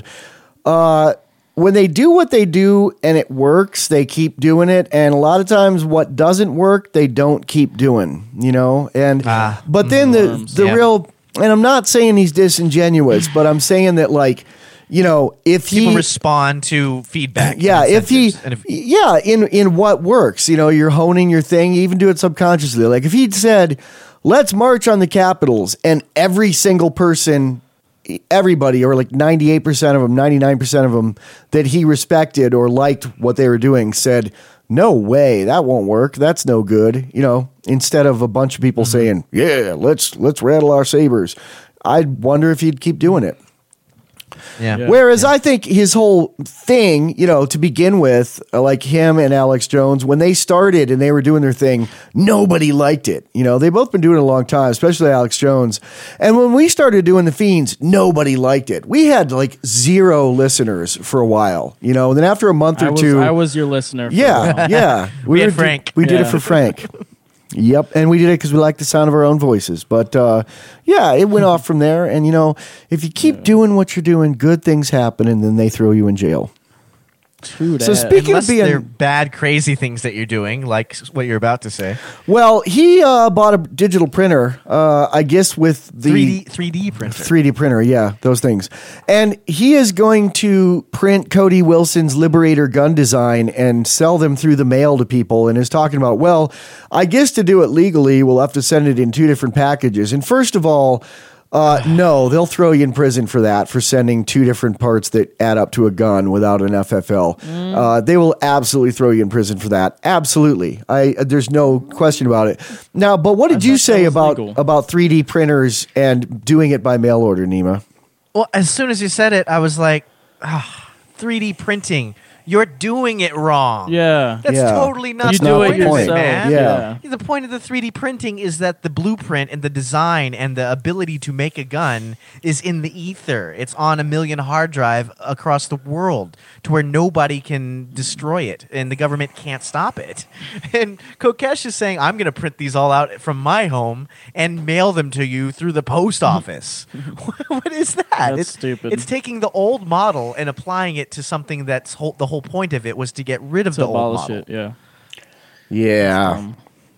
uh, when they do what they do and it works, they keep doing it. And a lot of times what doesn't work, they don't keep doing, you know? And, Ah, but then the, norms. the Yeah. real, and I'm not saying he's disingenuous, but I'm saying that, like, you know, if he, People respond to feedback. yeah, and if he, incentives. And if- yeah, in in what works, you know, you're honing your thing. You even do it subconsciously. Like if he'd said, "Let's march on the capitals," and every single person, everybody, or like ninety-eight percent of them, ninety-nine percent of them that he respected or liked what they were doing, said, "No way, that won't work. That's no good." You know, instead of a bunch of people saying, "Yeah, let's let's rattle our sabers," I'd wonder if he'd keep doing it. yeah. Yeah. Whereas I think his whole thing, you know, to begin with, uh, like him and Alex Jones, when they started and they were doing their thing, nobody liked it. You know, they've both been doing it a long time, especially Alex Jones. And when we started doing the Fiends, nobody liked it. We had like zero listeners for a while, you know, and then after a month or I was, two. I was your listener. For a yeah, while. yeah. We had were- Frank. We did it Yeah. for Frank. Yep, and we did it because we like the sound of our own voices. But uh, yeah, it went off from there. And you know, if you keep doing what you're doing, good things happen, and then they throw you in jail. True So that. speaking Unless of being they're bad, crazy things that you're doing, like s- what you're about to say. well, he uh, bought a digital printer, uh, I guess, with the three D three D printer. three D printer, yeah, those things. And he is going to print Cody Wilson's Liberator gun design and sell them through the mail to people, and is talking about, well, I guess to do it legally, we'll have to send it in two different packages. And first of all, uh, no, they'll throw you in prison for that, for sending two different parts that add up to a gun without an F F L. Uh, they will absolutely throw you in prison for that. Absolutely. I, there's no question about it. Now, but what did I you thought that say was about, legal. about three D printers and doing it by mail order, Nima? Well, as soon as you said it, I was like, ah, three D printing. You're doing it wrong. Yeah. That's Yeah. totally not You the do it point of yourself. man. Yeah. The point of the three D printing is that the blueprint and the design and the ability to make a gun is in the ether. It's on a million hard drive across the world to where nobody can destroy it and the government can't stop it. And Kokesh is saying, I'm going to print these all out from my home and mail them to you through the post office. What is that? That's it's stupid. It's taking the old model and applying it to something that's whole, the whole point of it was to get rid of To the old abolish model. it. Yeah. Yeah. Um,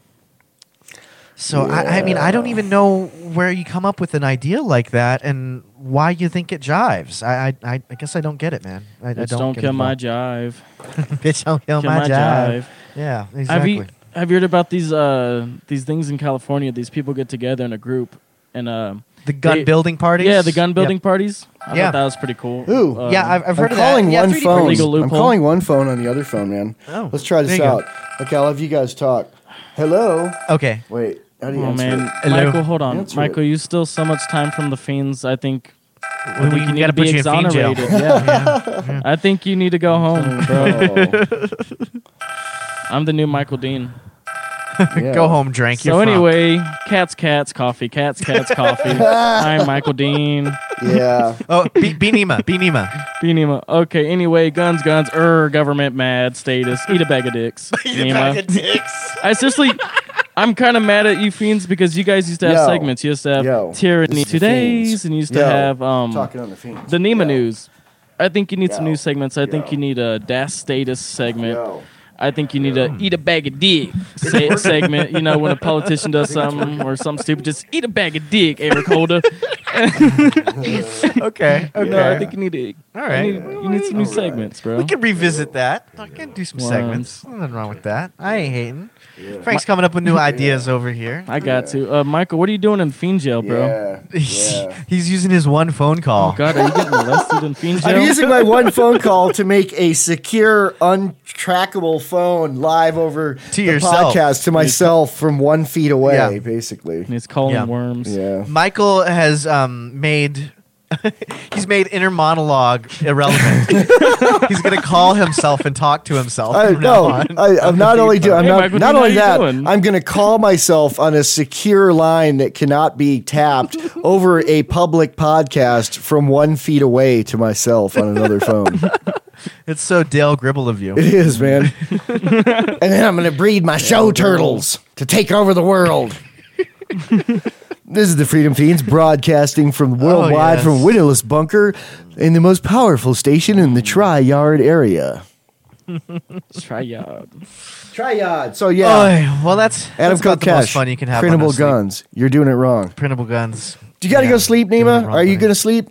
So I, I mean, I don't even know where you come up with an idea like that and why you think it jives. I I, I I guess I don't get it, man. I, I Bitch, don't, don't get kill it my all. jive. Bitch, don't kill, Kill my, my jive. jive. Yeah, Have exactly. you have you heard about these uh these things in California? These people get together in a group and uh the gun they- building parties? yeah, the gun Yep. building parties. I Yeah. thought that was pretty cool. Ooh. Um, Yeah, I've, I've heard I'm of that. calling Yeah, one three D phone. printing. Legal I'm loophole. calling one phone on the other phone, man. Oh, Let's try this there you go. out. Okay, I'll have you guys talk. Hello. Okay. Wait. How do you Oh answer man, it? Hello? Michael, hold on, Answer Michael. it. You still so much time from the Fiends. I think. I We- think we you need gotta to be put you in fiend jail. exonerated. Yeah. I think you need to go home, bro. Bro. I'm the new Michael Dean. Yeah. Go home, drink. So anyway, cats, cats, coffee, cats, cats, coffee. I'm Michael Dean. Yeah. Oh, be, be Nima. Be Nima. Be Nima. Okay, anyway, guns, guns, er, government mad, status, eat a bag of dicks. Nima. dicks. I seriously, I'm kind of mad at you fiends because you guys used to have Yo. segments. You used to have Yo. Tyranny This is the Today's, Fiends. and you used to Yo. have um, Talking on the Fiends. the Nima Yo. News. I think you need some Yo. new segments. I think Yo. you need a Das Status segment. Yo. I think you need a eat a bag of dick se- segment. You know, when a politician does something or something stupid, just eat a bag of dick, Eric Holder. Okay. Okay. No, I think you need to. All right. You need, you need some new segments, bro. We can revisit that. I can do some Once. segments. Nothing wrong with that. I ain't hating. Frank's coming up with new ideas over here. I got to. Uh, Michael, what are you doing in fiend jail, bro? Yeah. Yeah. He's using his one phone call. Oh God, are you getting arrested in fiend jail? I'm using my one phone call to make a secure, untrackable phone live over To the yourself. podcast to myself from one feet away, Yeah. basically. And he's calling Yeah. worms. Yeah. Michael has um, made. He's made inner monologue irrelevant. He's gonna call himself and talk to himself. I, from now no, on. I, I'm not only doing. I'm Hey, not, Michael, not how only you that. doing? I'm going to call myself on a secure line that cannot be tapped over a public podcast from one feet away to myself on another phone. It's so Dale Gribble of you. It is, man. And then I'm going to breed my show turtles to take over the world. This is the Freedom Fiends broadcasting from worldwide yes. from Windowless Bunker in the most powerful station in the Tri-Yard area. Triad. Tri-Yard. So yeah, Oh, well, that's, Adam that's about the Kokesh, most fun you can have. on printable a sleep- guns. You're doing it wrong. Printable guns. Do you got to Yeah, go sleep, doing Nima? it wrong, Are you buddy. going to sleep?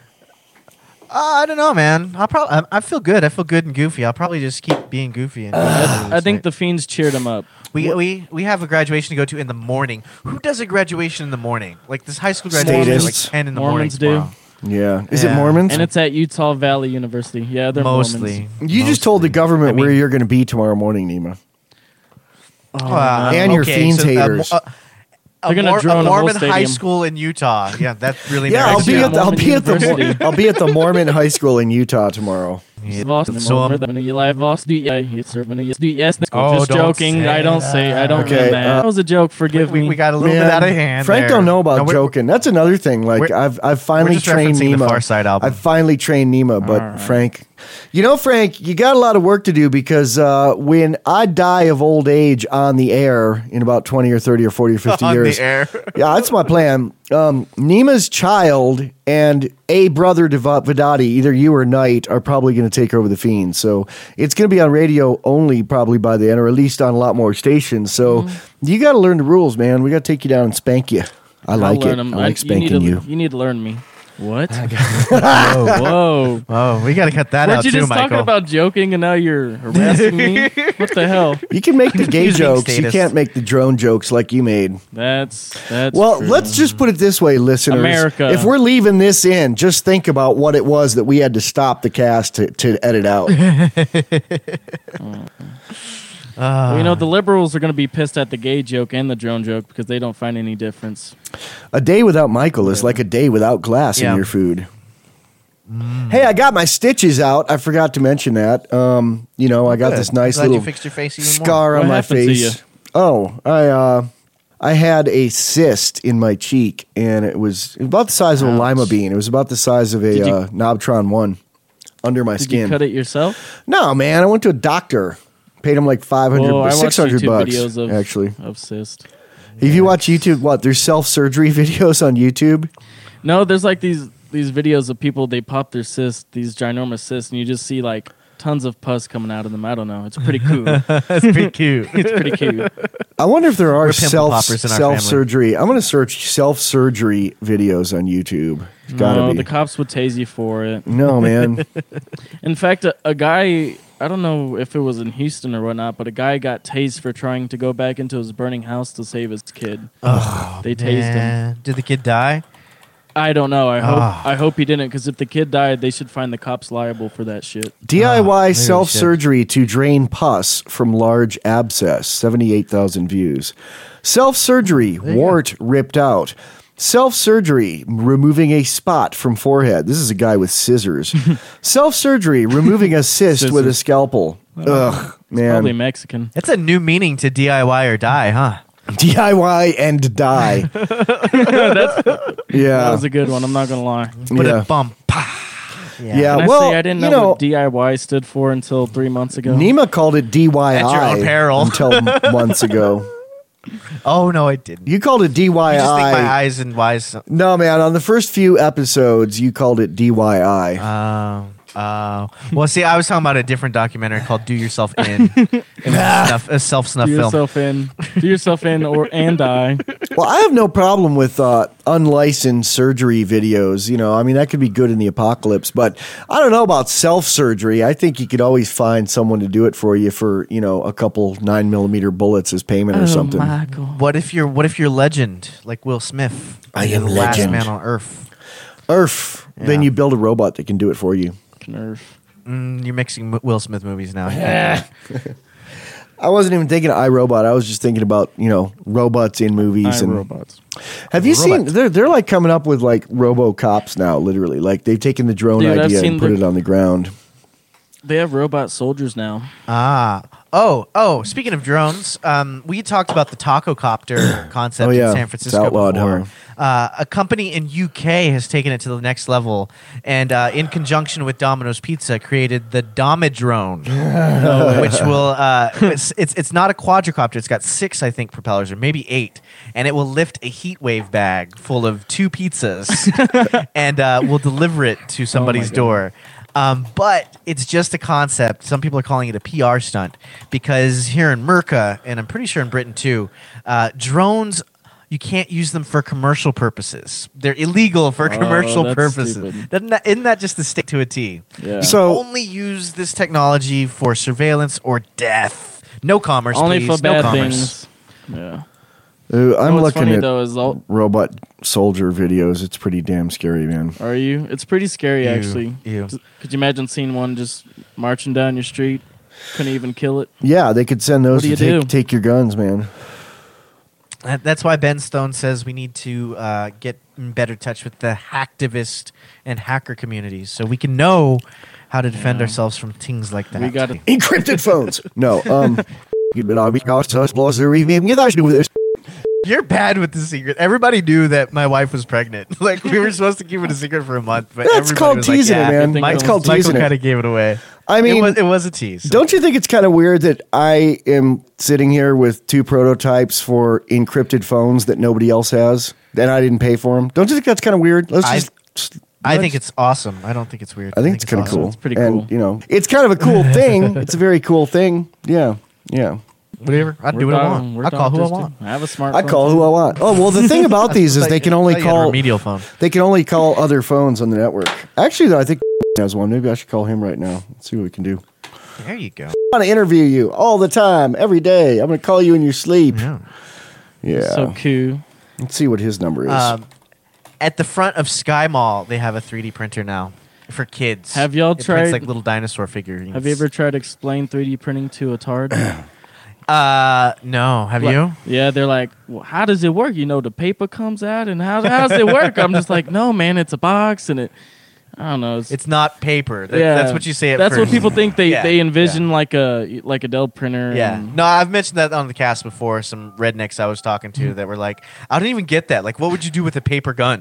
Uh, I don't know, man. I'll probably. I, I feel good. I feel good and goofy. I'll probably just keep being goofy. And I think the fiends cheered him up. we we we have a graduation to go to in the morning. Who does a graduation in the morning? Like this high school graduation is like Statists. ten in the Mormons morning. do. tomorrow. Yeah. Is it Yeah. Mormons? And it's at Utah Valley University. Yeah, they're Mostly. Mormons. you just told the government I mean- where you're going to be tomorrow morning, Nima. Oh, Uh, And your okay, fiends so, uh, haters. mo- uh, a, They're gonna Mor- drone a a whole Mormon high stadium. school in Utah. Yeah, that really. Yeah, I'll narrows be it at down. the, I'll Mormon be at the Mor- University. I'll be at the Mormon high school in Utah tomorrow. Yeah. Lost So, um, when you live lost do yeah you serve when you do yes Oh, just don't joking say I don't say I don't Okay, mean that uh, that was a joke forgive we, me we got a little Man, bit out of hand. Frank there. don't know about No, we're- joking. That's another thing. Like We're- I've I've finally just trained referencing the Nima. Far Side album. I've finally trained Nima, but All right. Frank, you know, Frank, you got a lot of work to do because uh, when I die of old age on the air in about twenty or thirty or forty or fifty On the years, air. yeah, that's my plan. Um, Nima's child and a brother Dev- Vidati, either you or Knight, are probably going to take over the Fiends. So it's going to be on radio only probably by the end, or at least on a lot more stations. So Mm-hmm. you got to learn the rules, man. We got to take you down and spank you. I I'll like it. learn 'em. I like you need spanking to, you. you need to learn me what whoa Oh, we got to cut that weren't out you too, just Michael. talking about joking and now you're harassing me what the hell You can make the gay Using jokes. You status. can't make the drone jokes like you made. that's that's Well, true. let's just put it this way, listeners. America. If we're leaving this in, just think about what it was that we had to stop the cast to, to edit out. well, you know the liberals are going to be pissed at the gay joke and the drone joke because they don't find any difference. A day without Michael is like a day without glass Yeah. in your food. Hey, I got my stitches out. I forgot to mention that. Um, you know, I got Good. this nice Glad little you fixed your face even more. scar on What my happened to face. you? Oh, I uh, I had a cyst in my cheek, and it was about the size of a Ouch. lima bean. It was about the size of a Did you- uh, Nobtron one under my Did skin. you cut it yourself? No, man, I went to a doctor. Paid him like five hundred, Well, I watched six hundred YouTube bucks. videos of Actually, of cyst. if you watch YouTube, what there's self surgery videos on YouTube. No, there's like these these videos of people they pop their cysts, these ginormous cysts, and you just see like tons of pus coming out of them. I don't know. It's pretty cool. That's pretty cute. It's pretty cute. I wonder if there are We're pimple self poppers in our self surgery. I'm going to search self surgery videos on YouTube. It's gotta No, be. the cops would tase you for it. no, man. In fact, a, a guy, I don't know if it was in Houston or whatnot, but a guy got tased for trying to go back into his burning house to save his kid. Oh, They tased him. man. Did the kid die? I don't know. I hope Ah. I hope he didn't, because if the kid died, they should find the cops liable for that shit. D I Y Ah, maybe we self surgery to drain pus from large abscess. seventy-eight thousand views. Self surgery, wart ripped out. Self-surgery, removing a spot from forehead. This is a guy with scissors. Self-surgery, removing a cyst with a scalpel. Ugh, man. Probably Mexican. It's a new meaning to D I Y or die, huh? D I Y and die. That Yeah. was a good one. I'm not gonna lie. But Yeah. a bump. Yeah, Can I well, say I didn't know, you know, what D I Y stood for until three months ago? Nima called it D Y I At your own peril. until m- months ago. Oh, no, I didn't. You called it D Y I. You just think my eyes and Y's. No, man. On the first few episodes, you called it D Y I. Oh. Uh, well, see, I was talking about a different documentary called "Do Yourself In," in a, snuff, a self-snuff Do film. yourself in. Do yourself in or and die. Well, I have no problem with uh, unlicensed surgery videos. You know, I mean, that could be good in the apocalypse, but I don't know about self-surgery. I think you could always find someone to do it for you for, you know, a couple nine millimeter bullets as payment or something. Oh, Michael. What if you're What if you're legend like Will Smith? I You're am the last legend. man on Earth. Earth. Then Yeah. you build a robot that can do it for you. Nerf. Mm, you're mixing M- Will Smith movies now. I wasn't even thinking of iRobot. I was just thinking about, you know, robots in movies. I and robots. Have you seen? Robot. They're they're like coming up with like RoboCops now. Literally, like they've taken the drone Dude, I've idea seen and put the- it on the ground. They have robot soldiers now. Ah. Oh, oh, speaking of drones, um, we talked about the taco copter concept Oh, yeah. in San It's Francisco outlawed, before. huh? Uh, a company in U K has taken it to the next level, and uh, in conjunction with Domino's Pizza, created the Domidrone, which will uh, it's, it's it's not a quadricopter. It's got six, I think, propellers, or maybe eight, and it will lift a heat wave bag full of two pizzas, and uh, will deliver it to somebody's God. door. Um, but it's just a concept. Some people are calling it a P R stunt because here in Merca, and I'm pretty sure in Britain too, uh, drones, you can't use them for commercial purposes. They're illegal for commercial that's purposes. stupid. Doesn't that, isn't that just the stick to a T? Yeah. So Only use this technology for surveillance or death. No commerce, Only please. for no bad commerce. things. Yeah. uh, I'm What's looking funny at though is all, robot soldier videos. It's pretty damn scary, man. are you? It's pretty scary Ew, actually. ew. Just- Could you imagine seeing one just marching down your street? Couldn't even kill it. Yeah, they could send those What do to you take, do? take your guns, man. That- That's why Ben Stone says we need to uh, get in better touch with the hacktivist and hacker communities so we can know how to defend Yeah. ourselves from things like that. We got to. Encrypted phones. No, um, this. You're bad with the secret. Everybody knew that my wife was pregnant. Like we were supposed to keep it a secret for a month, but That's everybody called was teasing like, it, yeah, man. think Mike- It's called Michael teasing kind it. of gave it away. I mean, it was, it was a tease. don't you think it's kind of weird that I am sitting here with two prototypes for encrypted phones that nobody else has, and I didn't pay for them? Don't you think that's kind of weird? Let's I- just. I think it's awesome. I don't think it's weird. I think it's kind of awesome. cool. It's pretty And, cool. you know, it's kind of a cool thing. It's a very cool thing. Yeah, yeah. Whatever. I'd we're do what I dog- want. we're I'll call who I doctors, want. too. I have a smartphone. I call who I want. Oh well, the thing about these is they can only I thought you had a call remedial phone. they can only call other phones on the network. Actually, though, I think has one. Maybe I should call him right now. Let's see what we can do. There you go. I want to interview you all the time, every day. I'm going to call you in your sleep. Yeah. Yeah. So cool. Let's see what his number is. Um, at the front of Sky Mall, they have a three D printer now for kids. Have y'all it tried- Prints like little dinosaur figurines. Have you ever tried to explain three D printing to a tard? Uh, no. Have Like- you? Yeah, they're like, well, how does it work? You know, the paper comes out, and how, how does it work? I'm just like, no, man, it's a box, and it, I don't know. It's, It's not paper. That- yeah, That's what you say at That's first. what people think. They Yeah, they envision like a like a Dell printer. Yeah. and- No, I've mentioned that on the cast before. Some rednecks I was talking to that were like, I don't even get that. Like, what would you do with a paper gun?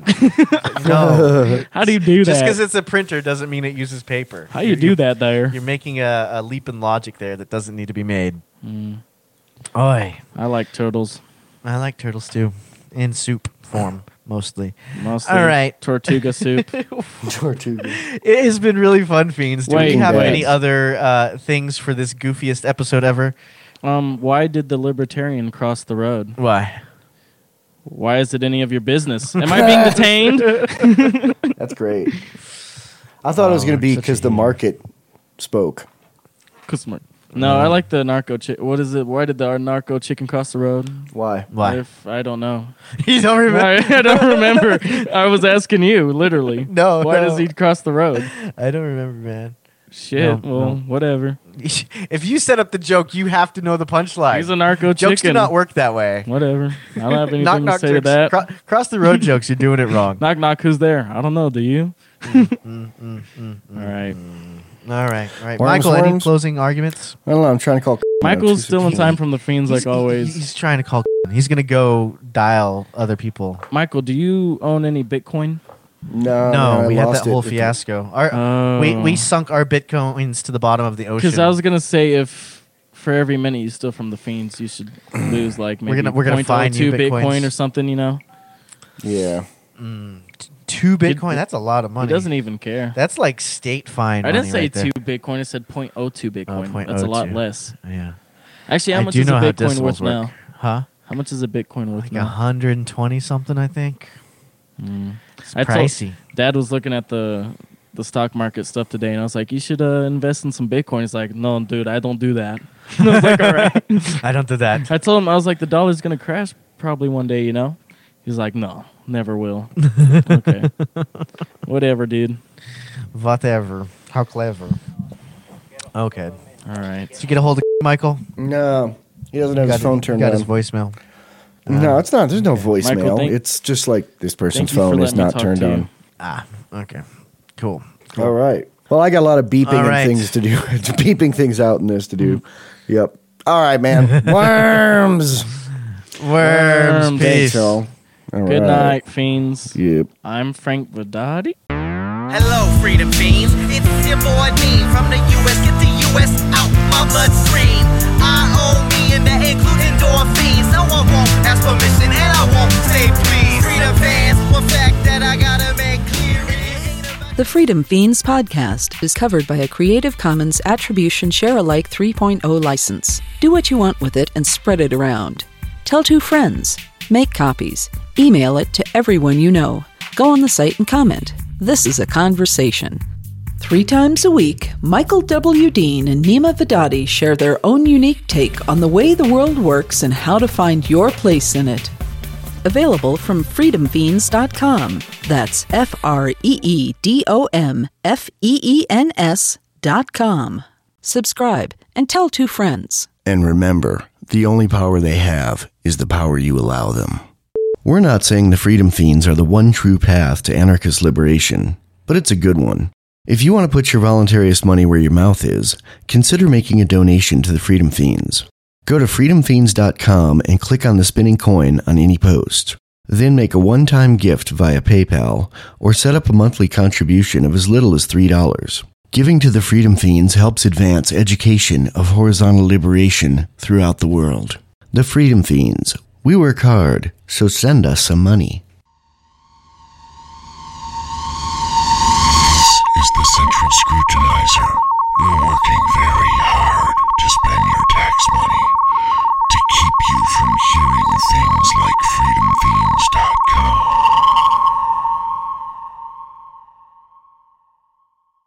no. How do you do Just that? because it's a printer doesn't mean it uses paper. How you do that there? You're making a, a leap in logic there that doesn't need to be made. Mm, Oi. I like turtles. I like turtles too. In soup form, mostly. Mostly All right. Tortuga soup. Tortuga. It has been really fun, Fiends. Do Wait, we have wait. any other uh, things for this goofiest episode ever? Um, why did the libertarian cross the road? Why? Why is it any of your business? Am I being detained? That's great. I thought it was Oh, going to be such a because the hero. market spoke. Customer. No, I like the narco chick. What is it? Why did the narco chicken cross the road? Why? Why? If, I don't know. You don't remember? I, I don't remember. I was asking you, literally. No, Why no. does he cross the road? I don't remember, man. Shit. No, well, no. whatever. If you set up the joke, you have to know the punchline. He's a narco Jokes do chicken. not work that way. Whatever. I don't have anything knock to knock say to jokes. that. Cro- cross the road jokes. You're doing it wrong. Knock knock. Who's there? I don't know. Do you? mm, mm, mm, mm, All right. All right. All right. Worms, Michael, any worms? closing arguments? I don't know. I'm trying to call. Michael's still in time from the fiends, like He's- always. He's trying to call. He's going to go dial other people. Michael, do you own any Bitcoin? No, no, man, I we had lost that whole it. fiasco. Our, Oh. we, we sunk our Bitcoins to the bottom of the ocean. Because I was gonna say if for every minute you steal from the fiends, you should lose like maybe We're gonna- we're gonna zero point find zero you two Bitcoins. Bitcoin or something. You know, Yeah. Two Bitcoin? That's a lot of money. he doesn't even care. That's like state fine I didn't money say right there. two Bitcoin. I said zero point zero two Bitcoin. point That's a oh lot two. less. Yeah. Actually, how I much do is a know how Bitcoin decimals worth work. now? Huh? How much is a Bitcoin worth Like now? one hundred twenty something, I think. It's I told- pricey. Dad was looking at the the stock market stuff today, and I was like, "You should uh, invest in some Bitcoin." He's like, "No, dude, I don't do that." I was like, "All right." I don't do that. I told him I was like, "The dollar's gonna crash probably one day," you know. He's like, "No, never will." Okay, whatever, dude. Whatever. How clever. Okay. All right. Did you get a hold of Michael? No, he doesn't have You his got- phone you turned got on. his voicemail. No, it's not. There's no voicemail. Michael, thank- it's just like this person's Thank you for phone is letting me not talk turned to you. on. Ah, okay. Cool. All right. Well, I got a lot of beeping All and right. things to do. beeping things out in this to do. Yep. All right, man. Worms. Worms. Worms. Peace. Thanks, y'all. All Good right. night, fiends. Yep. I'm Frank Vidati. Hello, Freedom Fiends. It's your boy Dean from the U S. Get the U S out my bloodstream. I owe me and that includes endorphins. No one won't ask permission and I won't say please. Freedom fans, one fact that I gotta make clear is The Freedom Fiends podcast is covered by a Creative Commons Attribution Share-alike three point oh license. Do what you want with it and spread it around. Tell two friends. Make copies. Email it to everyone you know. Go on the site and comment. This is a conversation. Three times a week, Michael W. Dean and Nima Vidati share their own unique take on the way the world works and how to find your place in it. Available from freedom fiends dot com. That's F R E E D O M F E E N S dot com. Subscribe and tell two friends. And remember, the only power they have is the power you allow them. We're not saying the Freedom Fiends are the one true path to anarchist liberation, but it's a good one. If you want to put your voluntarist money where your mouth is, consider making a donation to the Freedom Fiends. Go to freedom fiends dot com and click on the spinning coin on any post. Then make a one-time gift via PayPal or set up a monthly contribution of as little as three dollars. Giving to the Freedom Fiends helps advance education of horizontal liberation throughout the world. The Freedom Fiends. We work hard, so send us some money. This is the Central Scrutinizer.